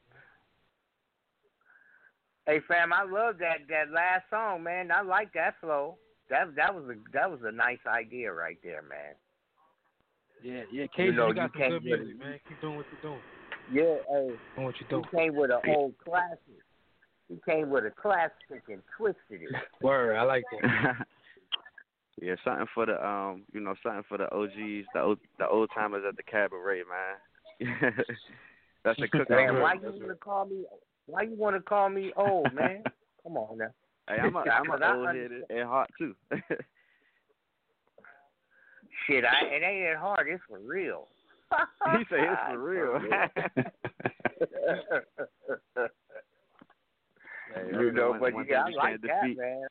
Hey fam, I love that that last song, man. I like that flow. That that was a that was a nice idea right there, man. Yeah, yeah. K J, you, know, you got you some good music, man. Keep doing what you're doing. Yeah, hey. Doing what you're doing. He came with an old classic. He came with a classic and twisted it. Word, I like that. Yeah, something for the um, you know, something for the O Gs, the old the old timers at the cabaret, man. That's a cookout. Man, why you wanna call me? Why you want to call me old, man? Come on now. Hey, I'm a, I'm an old headed and hot too. Shit, I, it ain't that hard. It's for real. He said it's for real. Hey, you know, one, but one yeah, I you like that, defeat. man.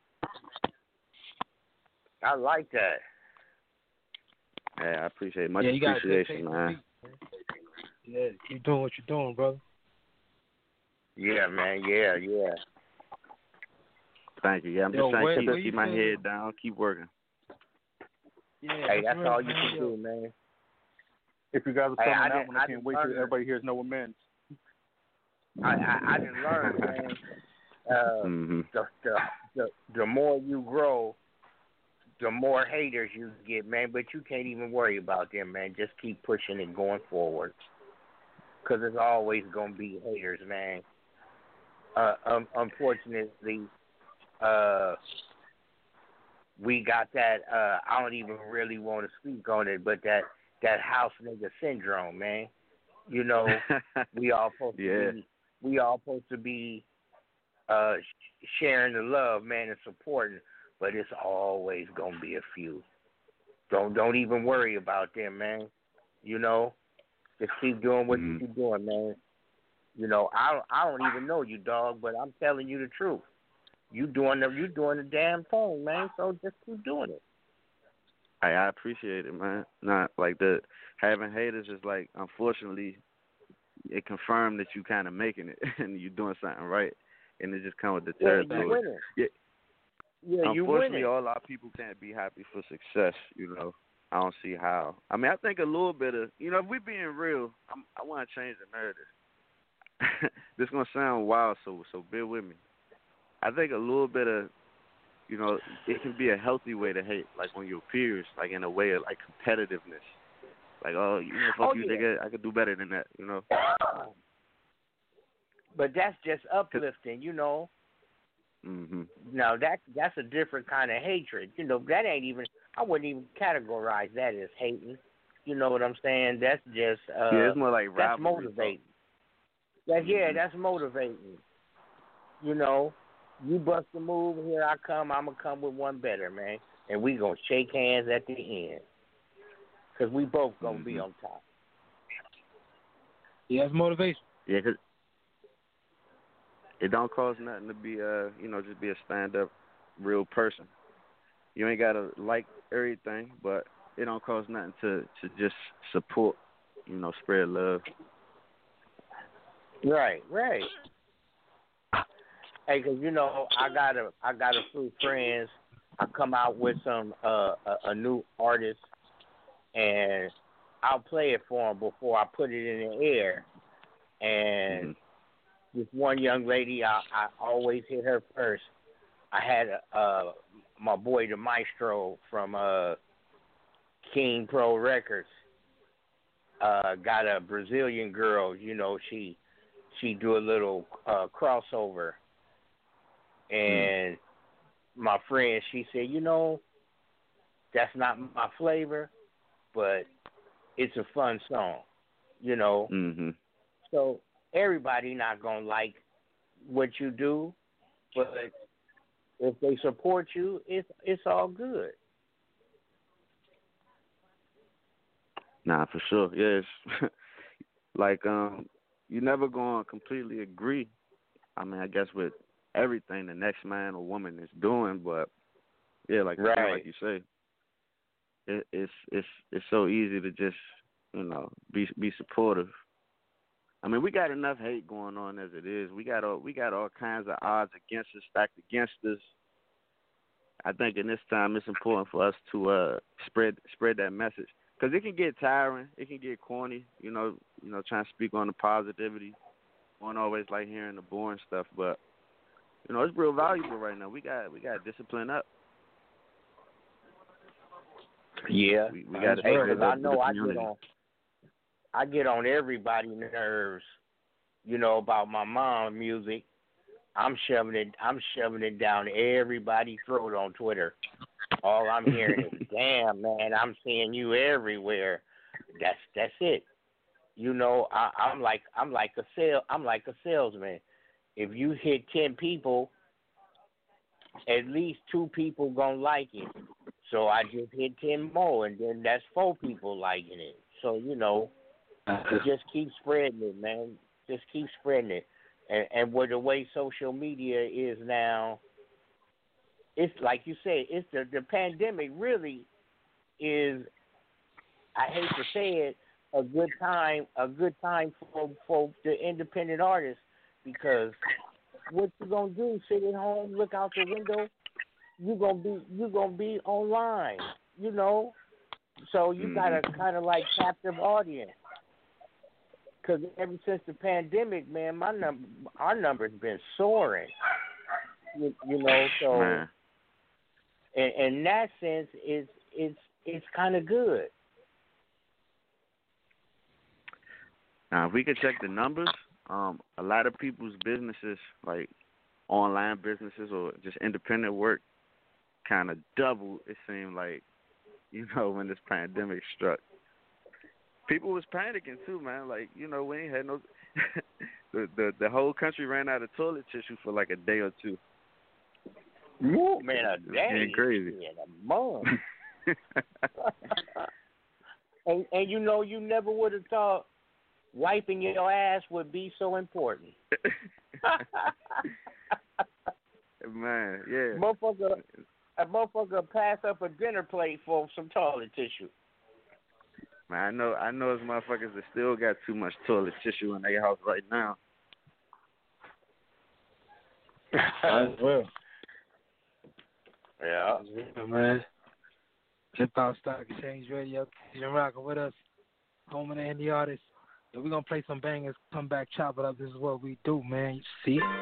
I like that. Yeah, I appreciate it. Much yeah, you appreciation, man. man. Yeah, keep doing what you're doing, brother. Yeah, man. Yeah, yeah. Thank you. Yeah, I'm Yo, just trying where, to keep, keep my feel? head down, keep working. Yeah, hey, that's, that's all real, you man. can do, man. If you guys are Hey, coming I out one, I, I can't wait learn. till everybody hears no amends. I, I, I didn't learn, man. Uh, mm-hmm. the, the the the more you grow, the more haters you get, man. But you can't even worry about them, man. Just keep pushing and going forward, because there's always gonna be haters, man. Uh, um, unfortunately, uh, we got that. Uh, I don't even really want to speak on it, but that that house nigga syndrome, man. You know, we all supposed yeah. to be, we all supposed to be uh, sh- sharing the love, man, and supporting. But it's always gonna be a few. Don't don't even worry about them, man. You know, just keep doing what mm. you're doing, man. You know, I don't, I don't even know you, dog, but I'm telling you the truth. You doing the you doing the damn thing, man. So just keep doing it. I, I appreciate it, man. Not like the having haters is like, unfortunately, it confirmed that you kind of making it and you doing something right, and it just come with the Yeah, territory. you winning. Yeah, Yeah, you unfortunately, winning. all our people can't be happy for success. You know, I don't see how. I mean, I think a little bit of, you know, if we being real, I'm, I want to change the narrative. This gonna sound wild, so so bear with me. I think a little bit of, you know, it can be a healthy way to hate, like on your peers, like in a way of like competitiveness. Like, oh, you know, fuck Oh, you, yeah. nigga, I could do better than that, you know. But that's just uplifting, you know. Mhm. Now that that's a different kind of hatred. You know, that ain't even. I wouldn't even categorize that as hating. You know what I'm saying? That's just. Uh, Yeah, it's more like that's rivalry motivating. That yeah, Mhm. that's motivating. You know, you bust a move, here I come. I'ma come with one better, man, and we gonna shake hands at the end, cause we both gonna Mhm. be on top. Yeah, that's motivation. Yeah, 'cause it don't cost nothing to be, uh, you know, just be a stand-up, real person. You ain't gotta like everything, but it don't cost nothing to to just support, you know, spread love. Right, right. Hey, 'cause you know, I got a I got a few friends. I come out with some uh a, a new artist, and I'll play it for them before I put it in the air. And Mm-hmm. this one young lady, I, I always hit her first. I had a, uh my boy the Maestro from uh King Pro Records. Uh, got a Brazilian girl. You know, she she do a little uh, crossover. And my friend, she said, you know, that's not my flavor, but it's a fun song, you know. Mhm. So everybody not gonna like what you do, but if they support you, it's it's all good. Nah, for sure. Yes. Like um, you never gonna completely agree. I mean, I guess with everything the next man or woman is doing, but yeah, like Right. like you say, it, it's it's it's so easy to just, you know, be be supportive. I mean, we got enough hate going on as it is. We got all we got all kinds of odds against us, stacked against us. I think in this time it's important for us to uh spread spread that message, because it can get tiring, it can get corny. You know, you know, trying to speak on the positivity. One always like hearing the boring stuff, but you know, it's real valuable right now. We got we got discipline up. Yeah, we, we got to hey, spread 'cause I that to know the I get community. on, I get on everybody's nerves, you know, about my mom's music. I'm shoving it, I'm shoving it down everybody's throat on Twitter. All I'm hearing is, "Damn, man, I'm seeing you everywhere." That's that's it. You know, I, I'm like I'm like a sale, I'm like a salesman. If you hit ten people, at least two people gonna like it. So I just hit ten more, and then that's four people liking it. So, you know, just keep spreading it, man. Just keep spreading it. And, and with the way social media is now, it's like you say, it's the, the pandemic really is, I hate to say it, a good time, a good time for, for the independent artists, because what you gonna do? Sit at home, look out the window. You gonna be you gonna be online, you know. So you Mhm. got a kind of like captive audience. Because ever since the pandemic, man, my number, our number's been soaring. You, you know, so Man. in, in that sense, it's it's it's kind of good. Now, if we could check the numbers, um, a lot of people's businesses, like online businesses or just independent work, kind of doubled, it seemed like, you know, when this pandemic struck. People was panicking too, man. Like, you know, we ain't had no the, the the whole country ran out of toilet tissue for like a day or two. Woo, man, a It was day, getting crazy. man, a month. and and you know, you never would have thought wiping your ass would be so important. Man, yeah. Motherfucker, a motherfucker pass up a dinner plate for some toilet tissue. Man, I know, I know, it's motherfuckers that still got too much toilet tissue in their house right now. As well. Yeah, yeah man. Hip Hop Stock Exchange Radio, You're rocking with us, home of the indie artists. So we're gonna play some bangers, come back, chop it up. This is what we do, man. You see it?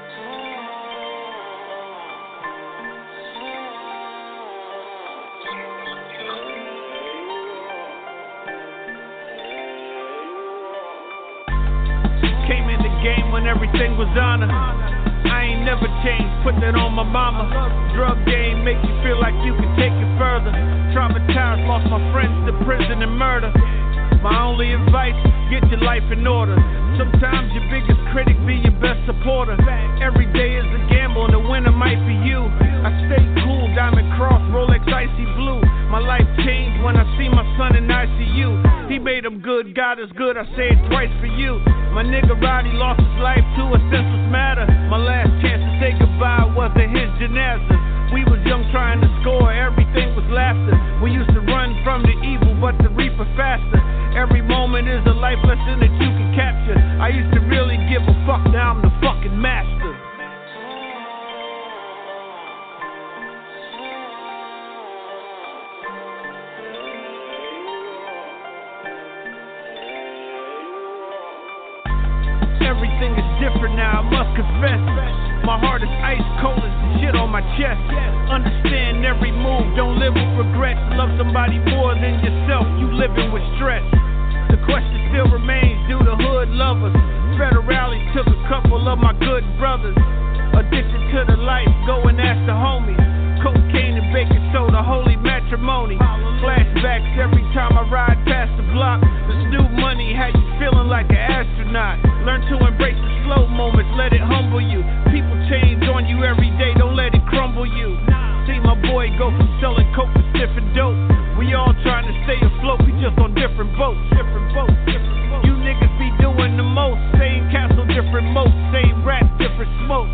Came in the game when everything was honor. I ain't never changed, put that on my mama. Drug game make you feel like you can take it further. Traumatized, lost my friends to prison and murder. My only advice, get your life in order. Sometimes your biggest critic be your best supporter. Every day is a gamble and the winner might be you. I stay cool, diamond cross, Rolex icy blue. My life changed when I see my son in I C U. He made him good, God is good, I say it twice for you. My nigga Roddy lost his life to a senseless matter. My last chance to say goodbye was at his janaza. We was young trying to score, everything was laughter. We used to run from the evil, but the reaper faster. Every moment is a life lesson that you can capture. I used to really give a fuck, now I'm the fucking master. Everything is different now, I must confess. My heart is ice cold as the shit on my chest. Understand every move, don't live with regrets. Love somebody more than yourself, you living with stress. The question still remains, do the hood love us? Federales took a couple of my good brothers. Addicted to the life, go and ask the homies. Cocaine and baking soda, holy matrimony. Flashbacks every time I ride past the block. This new money, how you feeling like an astronaut? Learn to embrace the slow moments, let it humble you. People change on you every day, don't let it crumble you. See my boy go from selling coke to sniffing dope. We all trying to stay afloat, we just on different boats. Different boats, different boats. You niggas be doing the most. Same castle, different moat. Same rap, different smoke.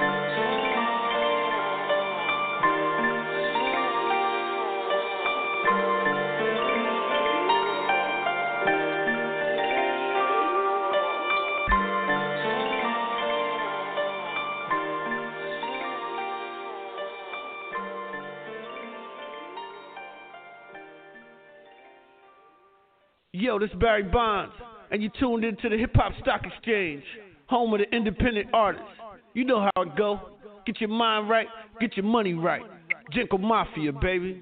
Yo, this is Barry Bonds, and you tuned into the Hip Hop Stock Exchange, home of the independent artists. You know how it go. Get your mind right, get your money right. Jingle Mafia, baby.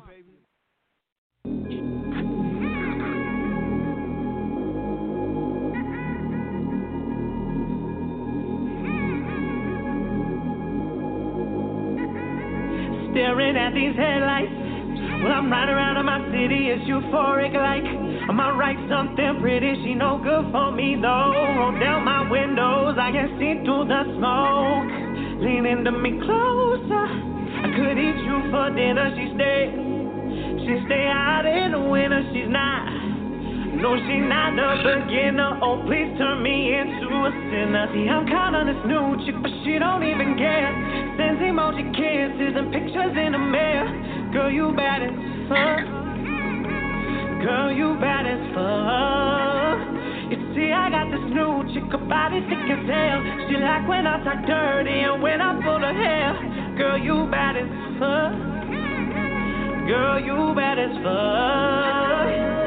Staring at these headlights. When I'm riding around in my city, it's euphoric like I might write something pretty, she no good for me though. Roll down my windows, I can see through the smoke. Lean into me closer, I could eat you for dinner. She stay, she stay out in the winter, she's not. No, she's not the beginner, oh please turn me into a sinner. See, I'm caught on this new chick, but she don't even care. Sends emoji kisses and pictures in the mirror. Girl, you bad as fuck. Girl, you bad as fuck. You see, I got this new chick, her body thick as hell. She like when I talk dirty and when I pull her hair. Girl, you bad as fuck. Girl, you bad as fuck.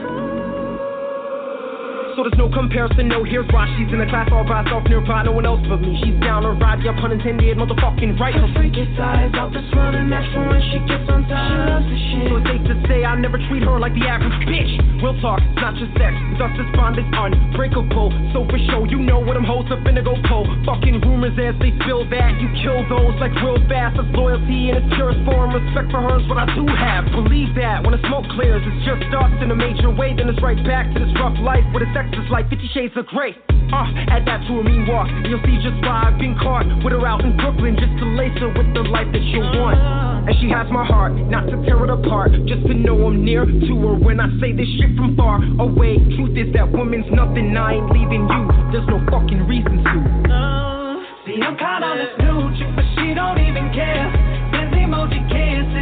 So there's no comparison, no, here's why. She's in a class all by herself, nearby, no one else but me. She's down to ride, yeah, pun intended, motherfucking right. Her freaky size out this world, and that's when she gets on top. She loves the shit. So it's safe to say I never treat her like the average bitch. Real talk, it's not just sex, it's us, this bond is unbreakable. So for sure, you know what I'm hoes up in the go pull. Fucking rumors as they spill that you kill those like real fast. That's loyalty in its purest form. Respect for her is what I do have. Believe that when the smoke clears, it's just us in a major way. Then it's right back to this rough life with a sex is like Fifty Shades of Grey. Uh, add that to a mean walk, and you'll see just why I've been caught with her out in Brooklyn, just to lace her with the life that she'll want. And she has my heart, not to tear it apart, just to know I'm near to her when I say this shit from far away. Truth is that woman's nothing, I ain't leaving you. There's no fucking reason to. Uh, see, I'm caught on this new chick, but she don't even care. Sends emoji kisses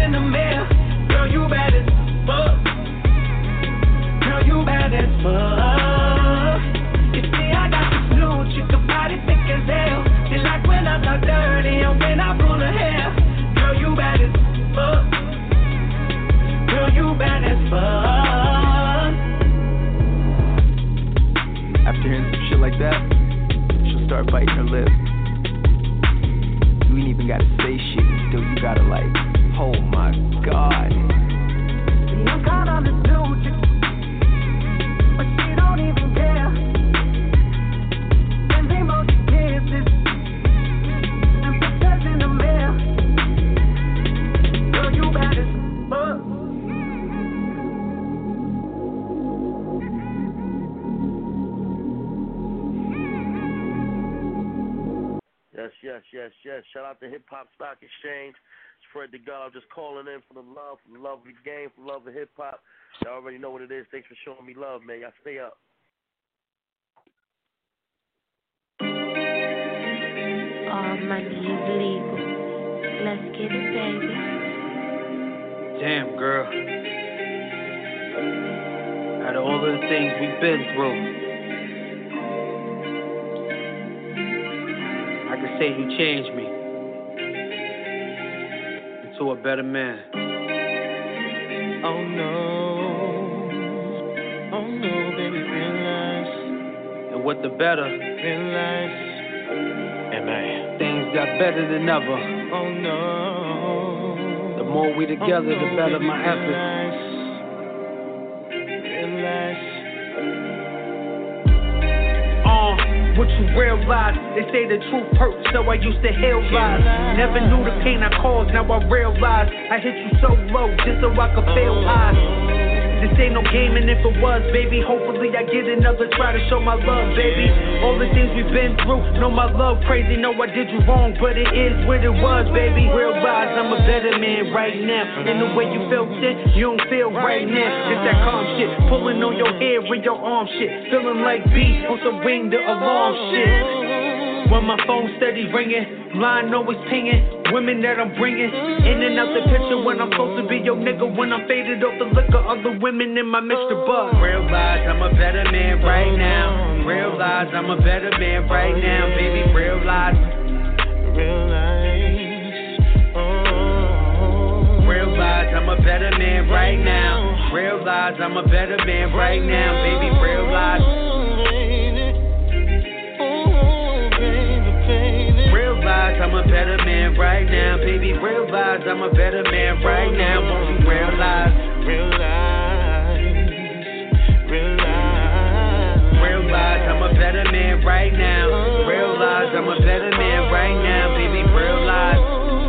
in the mirror. Girl, you bad as fuck. Girl, you bad as fuck. You see, I got this new chick, her body thick as hell. She like when I talk dirty and when I pull her hair. Girl, you bad as fuck. Girl, you bad as fuck. After hearing some shit like that, she'll start biting her lip. You ain't even gotta say shit, still you gotta like, oh my god. You got on the dude, but she don't even care. And they most kisses and pictures in the mirror. Girl, you bad as fuck. Yes, yes, yes, yes. Shout out to Hip Hop Stock Exchange. It's Fred the God. I'm just calling in for the love, for the love of the game, for the love of hip hop. Y'all already know what it is. Thanks for showing me love, man. Y'all stay up. All money is legal. Let's get it, baby. Damn, girl. Out of all of the things we've been through, I can say you changed me into a better man. Oh no, oh no, baby, realize. And what the better, realize. And man, things got better than ever. Oh no, the more we together, oh, no, the better baby, my efforts. Realize. Uh, what you realize? They say the truth hurts, so I used to heal lies. Never knew the pain I caused, now I realize I hit you so low just so I could feel high. This ain't no game, and if it was, baby, hopefully I get another try to show my love, baby. All the things we've been through, know my love crazy, know I did you wrong, but it is what it was, baby. Realize I'm a better man right now, and the way you felt it, you don't feel right now. It's that calm shit, pulling on your hair with your arm shit, feeling like beat on some ring the alarm shit. When my phone steady ringing, line always pinging, women that I'm bringing in and out the picture when I'm supposed to be your nigga. When I'm faded off the liquor, other women in my mixture bug. Realize I'm a better man right now. Realize I'm a better man right now, baby. Realize, realize, oh. Realize I'm a better man right now. Realize I'm a better man right now, baby. Realize. Realize I'm a better man right now, baby. Realize I'm a better man right now. Won't you realize? Realize, realize. Realize I'm a better man right now. Realize I'm a better man right now, baby. Realize.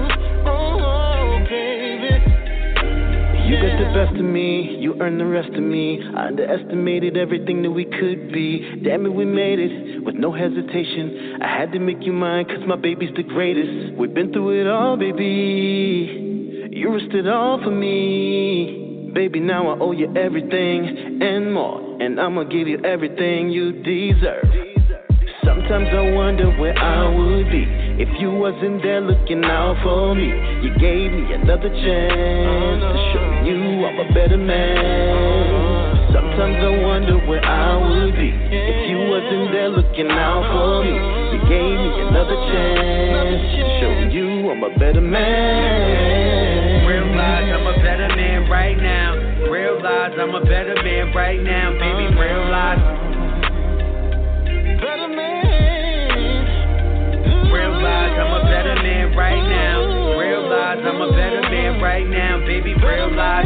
You got the best of me, you earned the rest of me. I underestimated everything that we could be. Damn it, we made it with no hesitation. I had to make you mine, cause my baby's the greatest. We've been through it all, baby. You risked it all for me. Baby, now I owe you everything and more. And I'ma give you everything you deserve. Sometimes I wonder where I would be if you wasn't there looking out for me. You gave me another chance to show you I'm a better man. Sometimes I wonder where I would be if you wasn't there looking out for me. You gave me another chance to show you I'm a better man. Realize I'm a better man right now. Realize I'm a better man right now, baby. Realize. Better man. Realize I'm a better man right now. Realize I'm a better man right now, baby. Realize.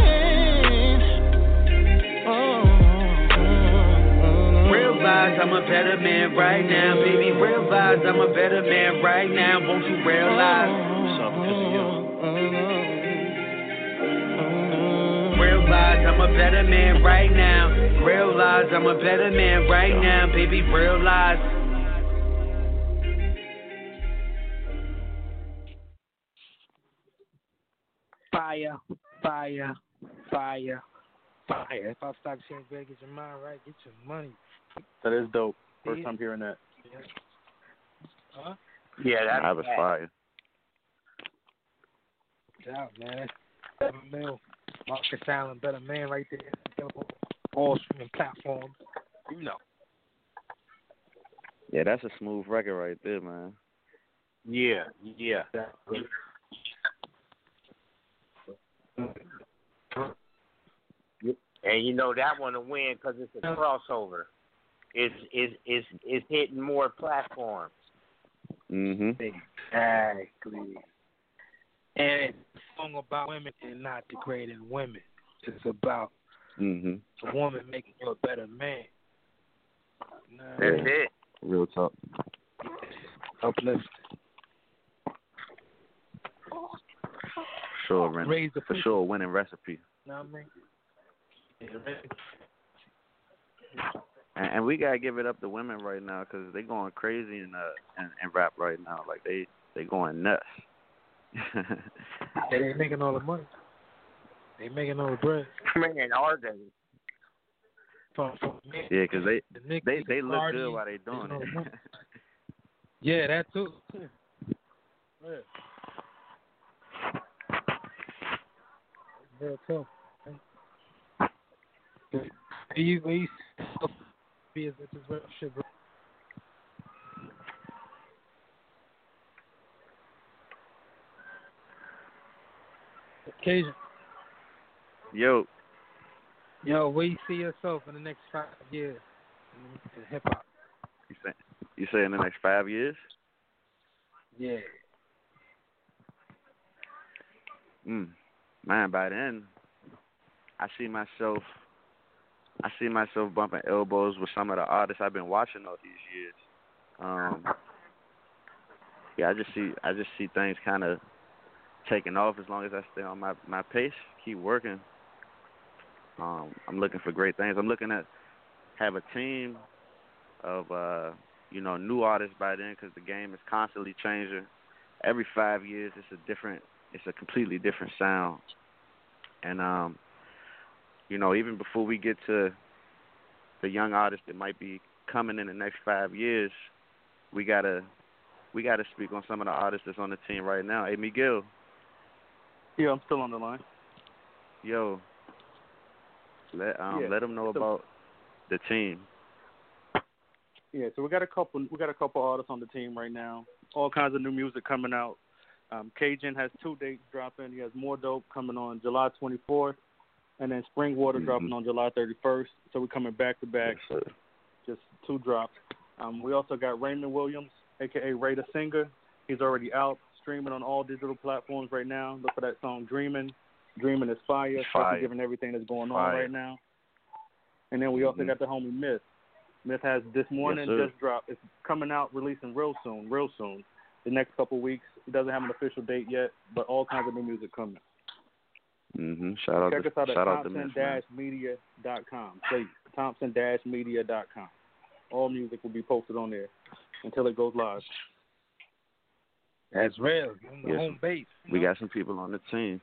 Realize I'm a better man right now, baby. Realize I'm a better man right now. Won't you realize? Realize I'm a better man right now. Realize I'm a better man right now, baby. Realize. Fire, fire, fire, fire. If I stock exchange, better get your mind right, get your money. That is dope. First Yeah. time hearing that. Yeah. Huh? Yeah, that's I was fire. Out, man. seven mil. Marcus Allen, Better Man, right there. Available on all streaming platforms. You know. Yeah, that's a smooth record right there, man. Yeah, yeah. And you know that one to win because it's a crossover. It's it's it's it's hitting more platforms. Mhm. Exactly. And it's a song about women and not degrading women. It's about Mhm. a woman making you a better man. Nah, That's it. Real talk. Uplift. Sure, Ren- Raise the for sure, winning recipe. Know what I mean? And, and we gotta give it up to women right now because they going crazy in uh in, in rap right now. Like they they going nuts. They ain't making all the money. They making all the bread. Man, are they? From, from me, Yeah, because they the Nick, they they the look Cardi, good while they doing you know, it. Yeah, that too. Yeah. Real tough. Where you, where you be as this real shit, bro? Occasion. Yo. Yo, where you see yourself in the next five years in, in hip hop? You say you say in the next five years? Yeah. Mm. Man, by then, I see myself. I see myself bumping elbows with some of the artists I've been watching all these years. Um, yeah, I just see. I just see things kind of taking off as long as I stay on my, my pace, keep working. Um, I'm looking for great things. I'm looking at have a team of uh, you know new artists by then because the game is constantly changing. Every five years, it's a different. It's a completely different sound. And, um, you know, even before we get to the young artists that might be coming in the next five years, we gotta we gotta speak on some of the artists that's on the team right now. Hey, Miguel. Yeah, I'm still on the line. Yo, let um Yeah, let them know so- about the team. Yeah, so we got a couple. We got a couple artists on the team right now. All kinds of new music coming out. Um, Cajun has two dates dropping. He has More Dope coming on July twenty-fourth, and then Spring Water Mm-hmm. dropping on July thirty-first. So we're coming back to back, Yes, just two drops. Um, we also got Raymond Williams, aka Ray the Singer. He's already out streaming on all digital platforms right now. Look for that song "Dreaming." Dreaming is fire, Fire. especially given everything that's going on Fire. right now. And then we also Mhm. got the homie Myth. Myth has This Morning sir. just dropped. It's coming out, releasing real soon, real soon. The next couple weeks. It doesn't have an official date yet, but all kinds of new music coming. Mhm. Shout out Check to us out at shout out to thompson Miss man. dash media dot com. Please, thompson dash media dot com. All music will be posted on there until it goes live. That's real. On the Yes. home base. you We know? got some people on the team.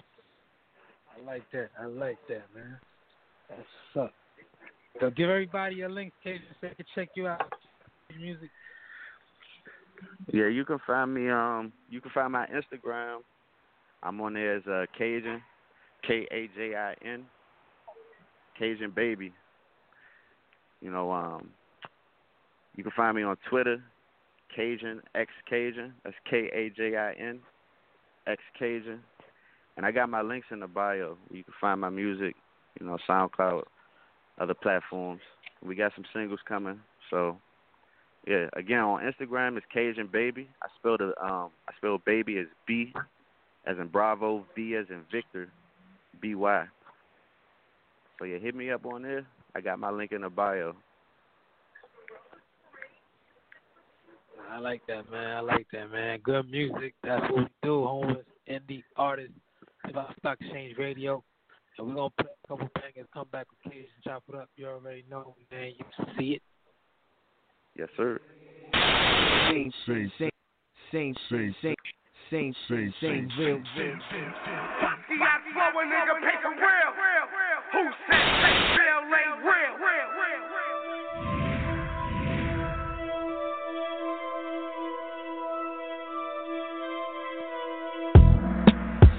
I like that. I like that, man. That's what's up. So give everybody your links, Cajun, so they can check you out. Your music. Yeah, you can find me. Um, you can find my Instagram. I'm on there as uh, Cajun, K A J I N, Cajun Baby. You know, um, you can find me on Twitter, Cajun X Cajun. That's K A J I N, X Cajun. And I got my links in the bio. You can find my music. You know, SoundCloud, other platforms. We got some singles coming, so. Yeah, again on Instagram it's Cajun Baby. I spelled it. Um, I spelled baby as B, as in Bravo, V as in Victor, B Y. So yeah, hit me up on there. I got my link in the bio. I like that, man. I like that, man. Good music. That's what we do, homeless indie artists. Hip Hop Stock Exchange Radio. And we're going to play a couple bangers, come back with Cajun, chop it up. You already know, man. You see it. Yes, sir. Same, same, same, same, same, same, same, same, same, real, real. See, I flow a nigga, pick a real. Who said fake bill ain't real?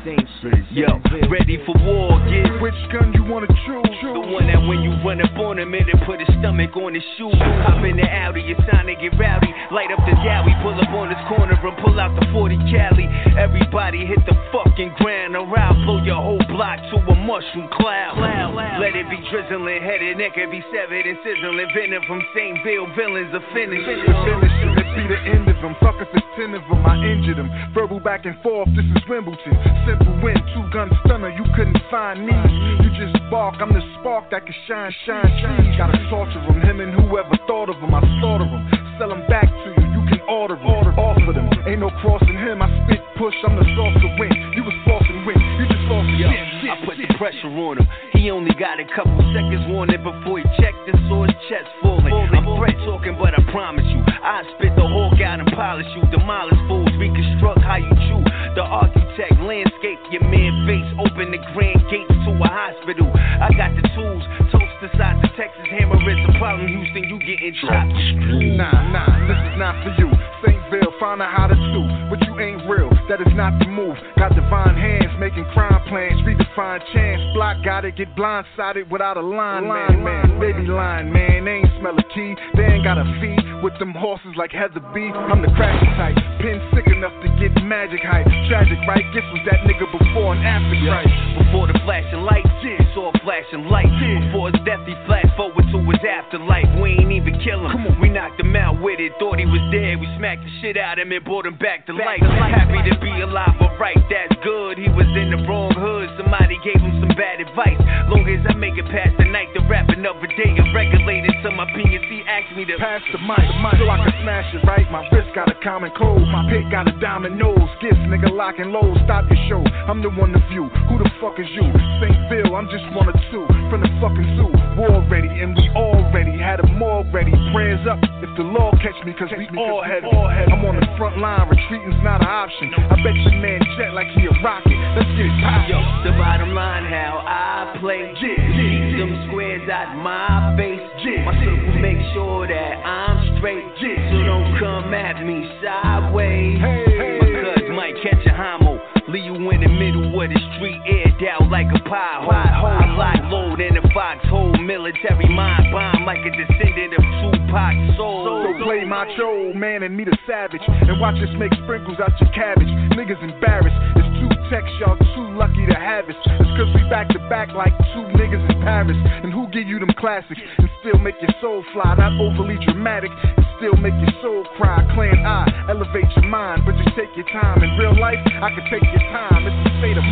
same, same, Yo, ready for war, kid. Which gun you wanna choose? The one that when you run up on him, it'll put his stomach on his shoe. Hop in the Audi, it's time to get rowdy. Light up the Yowie, pull up on his corner and pull out the forty Cali. Everybody hit the fucking ground, or I'll blow your whole block to a mushroom cloud. Let it be drizzling, head and neck, it be severed and sizzling. Venom from Saintville, villains are finished. Finish him, it be the end of him. Fuck if it's ten of them, I injured him. Verbal back and forth, this is Wimbledon. Simple win, two gun stunner, you couldn't find me. You just spark, I'm the spark that can shine, shine, shine. Gotta torture him, him and whoever thought of him, I slaughter him. Sell him back to you, you can order him, order, offer them. Ain't no crossing him, I spit push, I'm the source of win. You was false and win, you just lost the shit. I put the pressure on him. He only got a couple seconds warning before he checked and saw his chest falling. I'm Fred talking, but I promise you, I spit the hawk out and polish you. Demolish fools, reconstruct how you chew. The architect, landscape, your man face, open the grand gates to a hospital. I got the tools, toast the size of Texas, hammer is a problem. Houston, you getting chopped. Nah, nah, this is not for you. Saintville, find out how to do, but you ain't real. That is not the move. Got divine hands, making crime plans, redefine chance. Block got it, get blindsided without a line, man, man. Baby line, man, they ain't smell a key. They ain't got a fee with them horses like Heather B. I'm the crashing type, pin sick enough to get magic hype. Tragic, right? Guess was that nigga before and after Christ. Before the flashing lights, yeah. Saw a flashing light. Yeah. Before his death, he flashed forward to his afterlife. We ain't even kill him. Come on. We knocked him out with it. Thought he was dead. We smacked the shit out of him and brought him back to life. Happy to be alive, alright, that's good. He was in the wrong hood. Somebody gave him some bad advice. Long as I make it past the night, the rap another day. I'm regulated to my P N C. Asked me to pass the mic, so I can smash it right. My wrist got a common code. My pick got a diamond nose. Gifts, nigga, lock and load. Stop your show. I'm the one to view. Who the fuck is you? Saintville, I'm just one or two from the fucking zoo. War ready, and we already had them all ready. Prayers up if the law catch me, cause we all heavy. I'm on the front line, retreating's not an option. I bet your man jet like he a rocket. Let's get it poppin'. Yo, the bottom line, how I play. Yeah, keep them squares out my face. Yeah, my circle make sure that I'm straight. Yeah, so don't come at me sideways. Hey, hey, my cuz might catch a homo. Leave you in the middle of the street, aired out like a pie hole. I lock load in a foxhole, military mind bomb like a descendant of Tupac soul. So play macho man and meet a savage, and watch us make sprinkles out your cabbage. Niggas embarrassed, it's two texts, y'all too lucky to have us. It's cause we back to back like two niggas in Paris. And who give you them classics and still make your soul fly? Not overly dramatic and still make your soul cry. Clan I, elevate your mind, but just take your time. In real life, I can take your time. It's a state of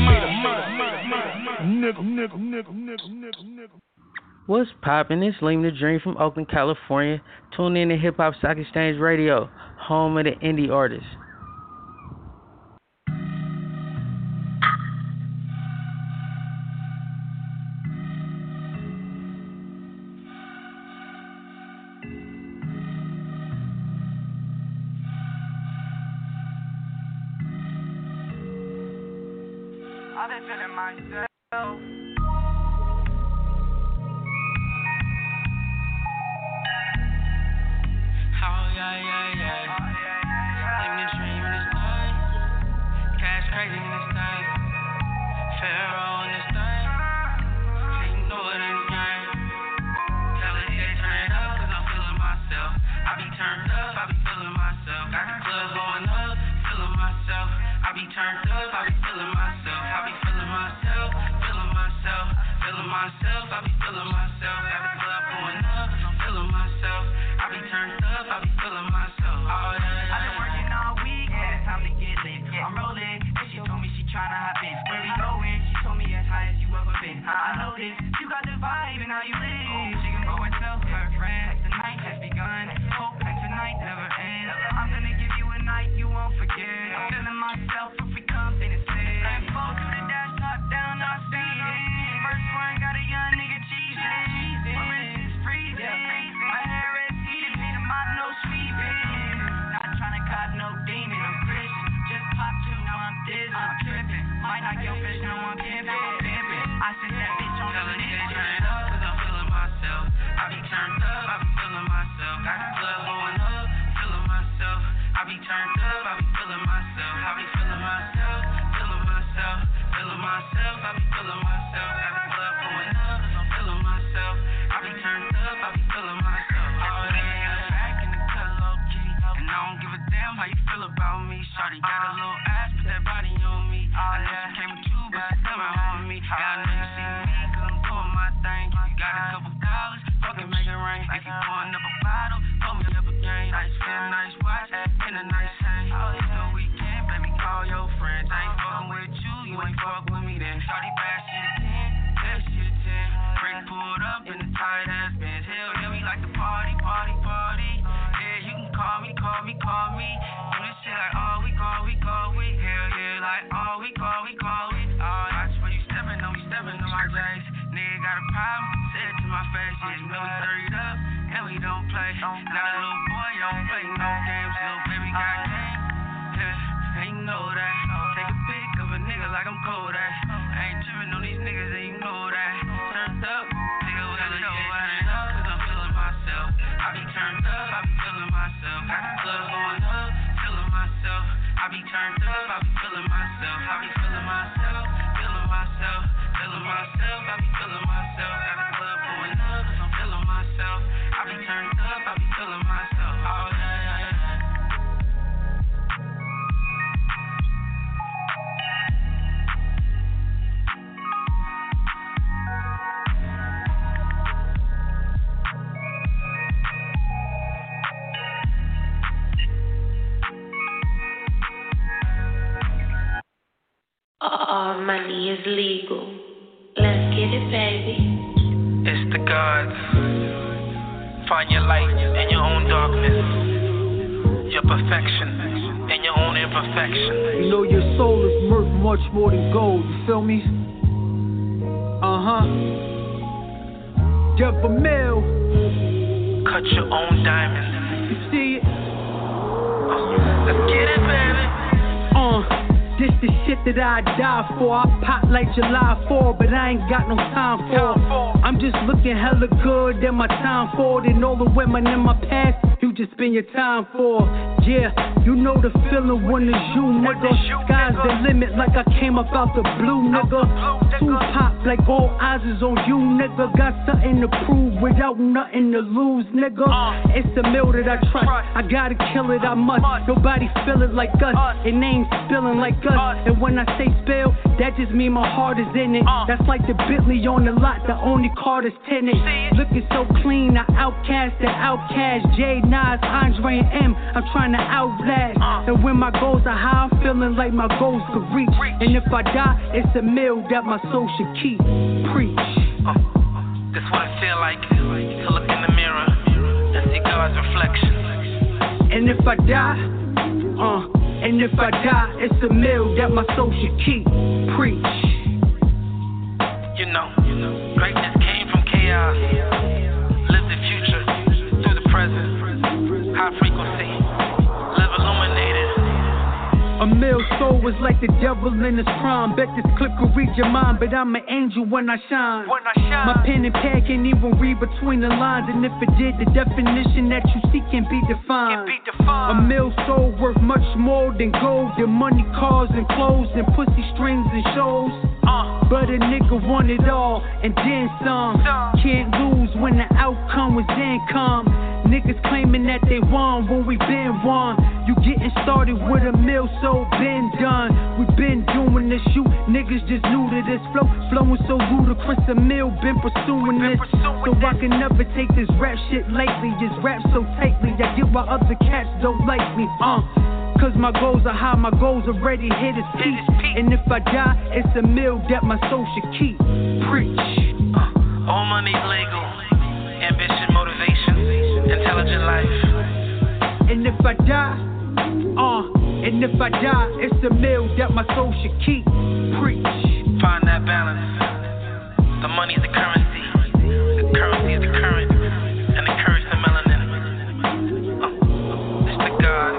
mind. Nigga, nigga, nigga, nigga, nigga, nigga. What's poppin'? It's Liam the Dream from Oakland, California. Tune in to Hip Hop Stock Exchange Radio, home of the indie artists. I've been feeling myself. Oh yeah, yeah, yeah. Living the dream in this thing. Cash crazy in this thing. Pharaoh in this thing. Can't know it in the game. Tell it they turn it up, cause I'm feeling myself. I be turned up, I be feeling myself. Got the club going up, feeling myself. I be turned up, I be feeling myself. I be feeling myself, feeling myself, feeling myself. I be feeling myself. Got the club going up, I'm feeling myself. I be turned up, I be feeling myself. Oh yeah, I've been working all week, yeah, it's time to get lit. I'm rolling, and she told me she tryna hop in. Where we going? She told me Shawty got a little ass, put that body on me. I know she came with you, but still my homie. Yeah, I know you see me, cause I'm doing my thing. If you got a couple dollars, fucking make it rain. If you pouring up a bottle, throw me up a game. Nice fit, nice watch, and a nice chain. It's the weekend, baby, call your friends. I ain't fucking with you, you ain't fuck with me then. Shawty bad, she a ten, that she a ten. Brick pulled up in the tight ass Benz. Hell yeah, we like to party, party, party. Yeah, you can call me, call me, call me. Do this shit like all week, all week, all week. Hell yeah, like all week, all week, all week. Oh, watch where you stepping on me, stepping on my J's. Nigga got a problem, say it to my face. Yeah, you know we third up, and we don't play. Got a little boy, don't play no games. Little baby got game, yeah, and you know that. Take a pic of a nigga like I'm cold at. I ain't tripping on these niggas, and you know that. Turned up, nigga, with a show at up, cause I'm feeling myself. I be turned up, I be feeling myself. Got the club going up, feeling myself. I be turned up, I be feeling myself. I be feeling myself, feeling myself, feeling myself. I be feeling myself. Got the club going up, cause I'm feeling myself. I be turned up, I be feeling myself. Oh yeah, yeah, yeah. All money is legal. Let's get it, baby. It's the gods. Find your light in your own darkness. Your perfection in your own imperfection. You know your soul is worth much more than gold. You feel me? Uh huh. Jeff Mill. Cut your own diamonds. You see it? Uh, let's get it, baby. Uh. This the shit that I die for. I pop like July fourth, but I ain't got no time for. I'm just looking hella good in my time for it. And all the women in my past, you just spend your time for. Yeah, you know the feeling when it's you, nigga. Sky's the limit like I came up out the blue, nigga. Two pop like all eyes is on you, nigga. Got something to prove without nothing to lose, nigga. It's the mill that I trust. I gotta kill it, I must. Nobody feel it like us. It ain't spilling like us. And when I say spill, that just mean my heart is in it. That's like the Bentley on the lot, the only car that's tinted. Looking so clean, I outcast the outcast. J, Nas, Andre, and M, I'm trying to outlast. And when my goals are high, I'm feeling like my goals could reach. And if I die, it's a meal that my soul should keep. Preach. Uh, this what it feel like to look in the mirror and see God's reflection. And if I die, uh. And if I die, it's a meal that my soul should keep. Preach. You know, greatness came from chaos. Live the future through the present. High frequency, live illuminated. A male soul was like the devil in his prime. Bet this clip could read your mind, but I'm an angel when I shine. When I shine. My pen and pad can't even read between the lines, and if it did, the definition that you see can be defined. Can be defined. A male soul worth much more than gold, than money, cars, and clothes, and pussy strings and shows. Uh. But a nigga want it all, and then some. Can't lose when the outcome was income. Niggas claiming that they won when we been won. You getting started with a mill, so been done. We been doing this, you niggas just new to this flow. Flowing so ludicrous, a mill been pursuing been this. Pursuing so I can never take this rap shit lately. Just rap so tightly, I get why other cats don't like me. Uh. Cause my goals are high, my goals already hit its peak. And if I die, it's a meal that my soul should keep. Preach. Uh, all money's legal. Ambition, motivation, intelligent life. And if I die, uh, and if I die, it's a meal that my soul should keep. Preach. Find that balance. The money's the currency. The currency is the current. And the current's the melanin. Uh, it's the God.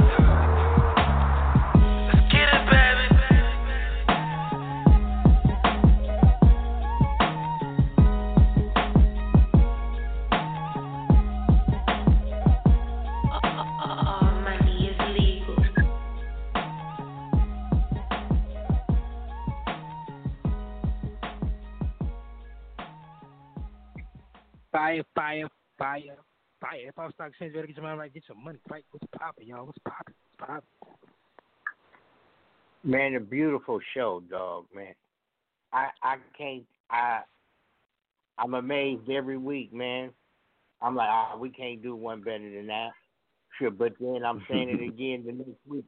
Fire, fire, fire, fire. Hip Hop Stock Exchange, better get your mind right, get your money right. What's poppin', y'all? What's poppin'? What's poppin'? Man, a beautiful show, dog. Man, I I can't. I I'm amazed every week, man. I'm like, ah, we can't do one better than that. Sure, but then I'm saying it again the next week.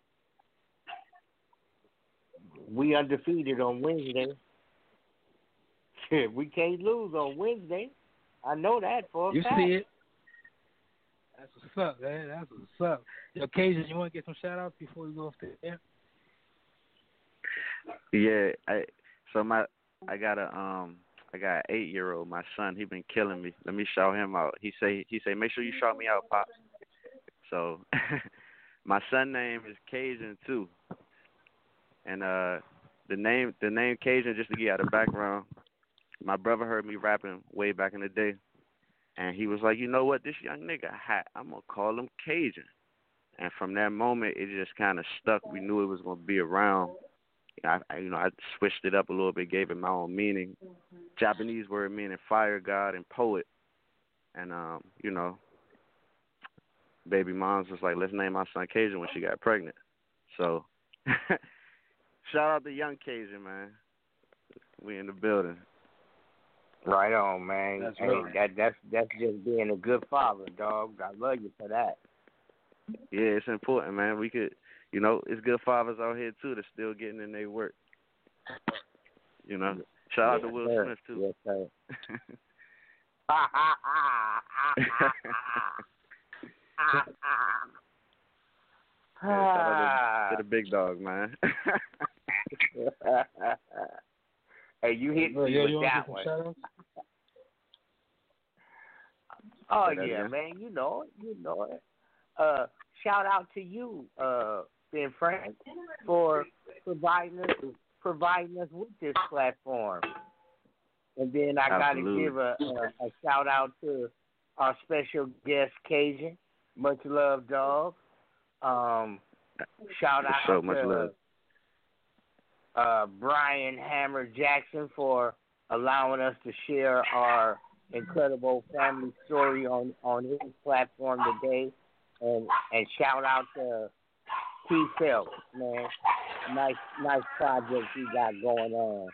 We undefeated on Wednesday. Shit, we can't lose on Wednesday. I know that for a you fact. You see it. That's what's up, man. That's what's up. Yo, Cajun, you want to get some shout-outs before we go off the air? Yeah, I so my I got a um I got an eight year old, my son, he been killing me. Let me shout him out. He say he say, make sure you shout me out, Pops. So my son name is Cajun too. And uh the name the name Cajun, just to get out of the background, my brother heard me rapping way back in the day, and he was like, you know what, this young nigga hot, I'm gonna call him Cajun. And from that moment it just kinda stuck. We knew it was gonna be around. I, I, you know, I switched it up a little bit, gave it my own meaning. Mm-hmm. Japanese word meaning fire god and poet. And, um, you know, baby mom's was like, let's name my son Cajun when she got pregnant. So, shout out to young Cajun, man. We in the building. Right on, man. That's hey, right. that, that's, that's just being a good father, dog. I love you for that. Yeah, it's important, man. We could... You know, it's good fathers out here, too, that's still getting in their work. You know, shout out yes, to Will sir. Smith, too. Yes, sir. Yeah, shout out to, to the big dog, man. Hey, you hit me yeah, with you that one. Oh, yeah, man. You know it. You know it. Uh, shout out to you, uh, Ben Frank, for providing us providing us with this platform. And then I got to give a, a, a shout out to our special guest, Cajun. Much love, dog. Um, shout out so to much love. Uh, Brian Hammer Jackson for allowing us to share our incredible family story on, on his platform today. And, and shout out to T. Phelps, man. Nice, nice project he got going on.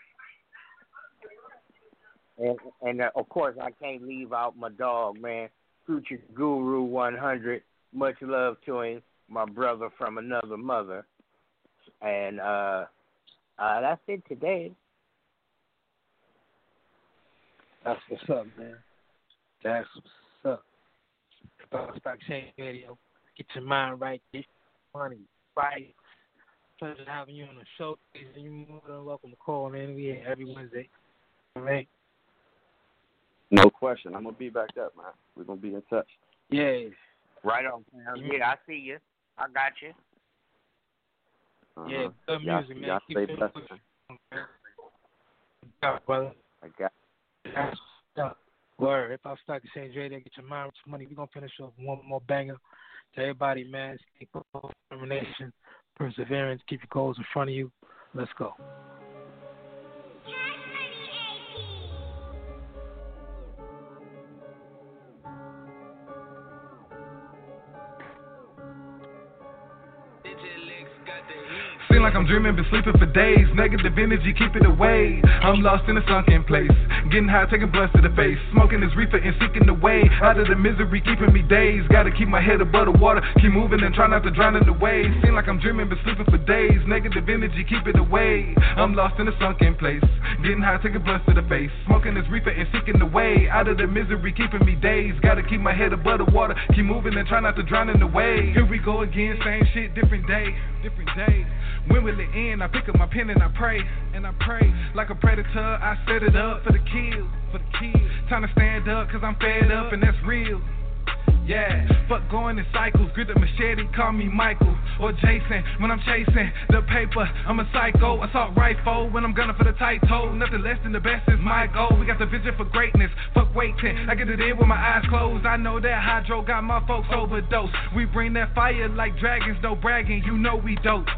And, and uh, of course, I can't leave out my dog, man. Future Guru one hundred. Much love to him, my brother from another mother. And uh, uh, that's it today. That's what's up, man. That's what's up. Stock Exchange Radio. Get your mind right, get your money right. Pleasure having you on the show. You're more than welcome to call, man. We here every Wednesday. All right. No question. I'm gonna be back up, man. We're gonna be in touch. Yeah. Right on, man. Yeah, I see you. I got you. Uh-huh. Yeah, good y'all, music, man. Y'all Keep stay blessed, man. Got brother. I got you. Word. Hip Hop Stock Exchange Radio. Get your mind with your money. We're gonna finish off with one more banger. To everybody, man, stay focused, determination, perseverance, keep your goals in front of you. Let's go. Seem like I'm dreaming, been sleeping for days. Negative energy, keep it away. I'm lost in a sunken place. Getting high, taking blunts to the face. Smoking this reefer and seeking the way out of the misery, keeping me dazed. Gotta keep my head above the water, keep moving and try not to drown in the waves. Seem like I'm dreaming, been sleeping for days. Negative energy, keep it away. I'm lost in a sunken place. Getting high, taking blunts to the face. Smoking this reefer and seeking the way out of the misery, keeping me dazed. Gotta keep my head above the water, keep moving and try not to drown in the waves. Here we go again, same shit, different day, different day. When will it end? I pick up my pen and I pray, and I pray like a predator. I set it up for the kill, for the kill. Time to stand up, cause I'm fed up, and that's real. Yeah, fuck going in cycles. Grip the machete, call me Michael or Jason. When I'm chasing the paper, I'm a psycho. Assault rifle when I'm gunning for the tight toe. Nothing less than the best is my goal. We got the vision for greatness. Fuck waiting, I get it in with my eyes closed. I know that hydro got my folks overdosed. We bring that fire like dragons, no bragging. You know we dope. Know we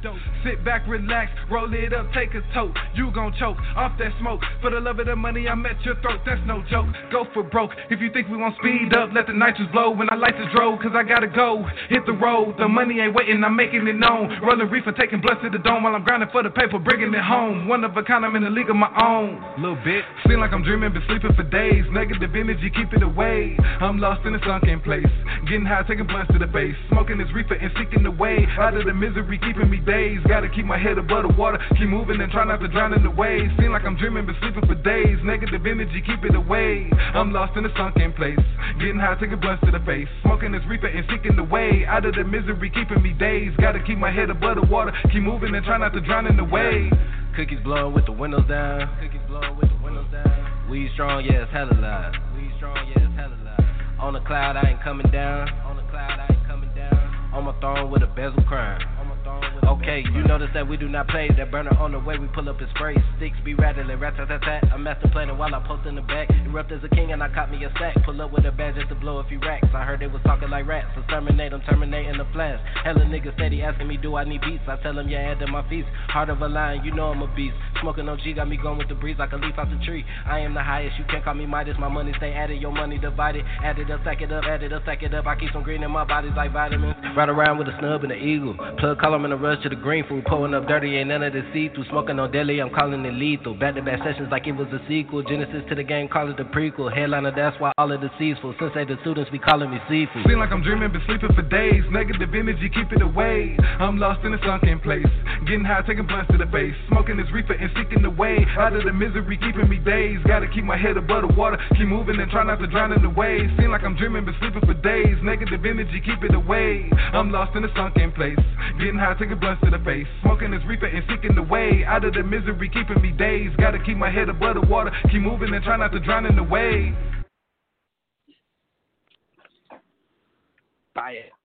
Sit back, relax, roll it up, take a toke. You gon' choke off that smoke. For the love of the money, I'm at your throat, that's no joke. Go for broke. If you think we won't speed up, let the nitrous blow when I light this drove, cause I gotta go. Hit the road, the money ain't waiting, I'm making it known. Rolling reefer, taking blunts to the dome while I'm grinding for the paper, bringing it home. One of a kind, I'm in a league of my own. Little bit, seem like I'm dreaming, been sleeping for days. Negative energy, keep it away. I'm lost in a sunken place. Getting high, taking blunts to the face. Smoking this reefer and seeking the way out of the misery, keeping me dazed. Gotta keep my head above the water, keep moving and try not to drown in the waves. Seem like I'm dreaming, been sleeping for days. Negative energy, keep it away. I'm lost in a sunken place. Getting high, taking blunts to the face. Smoking this reefer and seeking the way out of the misery, keeping me dazed. Gotta keep my head above the water, keep moving and try not to drown in the waves. Cookies blowing with the windows down. Cookies blowing with the windows down. Weed strong, yeah, it's hella loud. Weed strong, yeah, it's hella loud. On the cloud, I ain't coming down. On the cloud, I ain't coming down. On my throne with a bezel crown. Okay, you notice that we do not play. That burner on the way, we pull up his spray. Sticks be rattling, rat-tat-tat-tat. I'm master planning while I post in the back. Erupt as a king and I caught me a sack. Pull up with a badge just to blow a few racks. I heard they was talking like rats. So terminate, I'm terminating the flash. Hella niggas steady asking me, do I need beats? I tell them, yeah, add to my feast. Heart of a lion, you know I'm a beast. Smoking O G got me going with the breeze like a leaf out the tree. I am the highest, you can't call me Midas. My money stay added, your money divided. Add it up, stack it up, add it up, stack it up. I keep some green in my bodies like vitamins. Ride around with a snub and an eagle. Plug column in a rush to the green food. Pulling up dirty, ain't none of the see-through. Smoking on deli, I'm calling it lethal. Back-to-back sessions like it was a sequel. Genesis to the game, call it the prequel. Headliner, that's why all of the C's full. Since they the students be calling me seafood. Seem like I'm dreaming, been sleeping for days. Negative energy, keep it away. I'm lost in a sunken place. Getting high, taking blunts to the face. Smoking this reefer and seeking the way out of the misery, keeping me dazed. Gotta keep my head above the water, keep moving and try not to drown in the waves. Seem like I'm dreaming, been sleeping for days. Negative energy, keep it away. I'm lost in a sunken place. Getting high, taking blunts to the face. Smoking this reefer and seeking the way out of the misery, keeping me dazed. Gotta keep my head above the water, keep moving and try not to drown in the waves. Bye.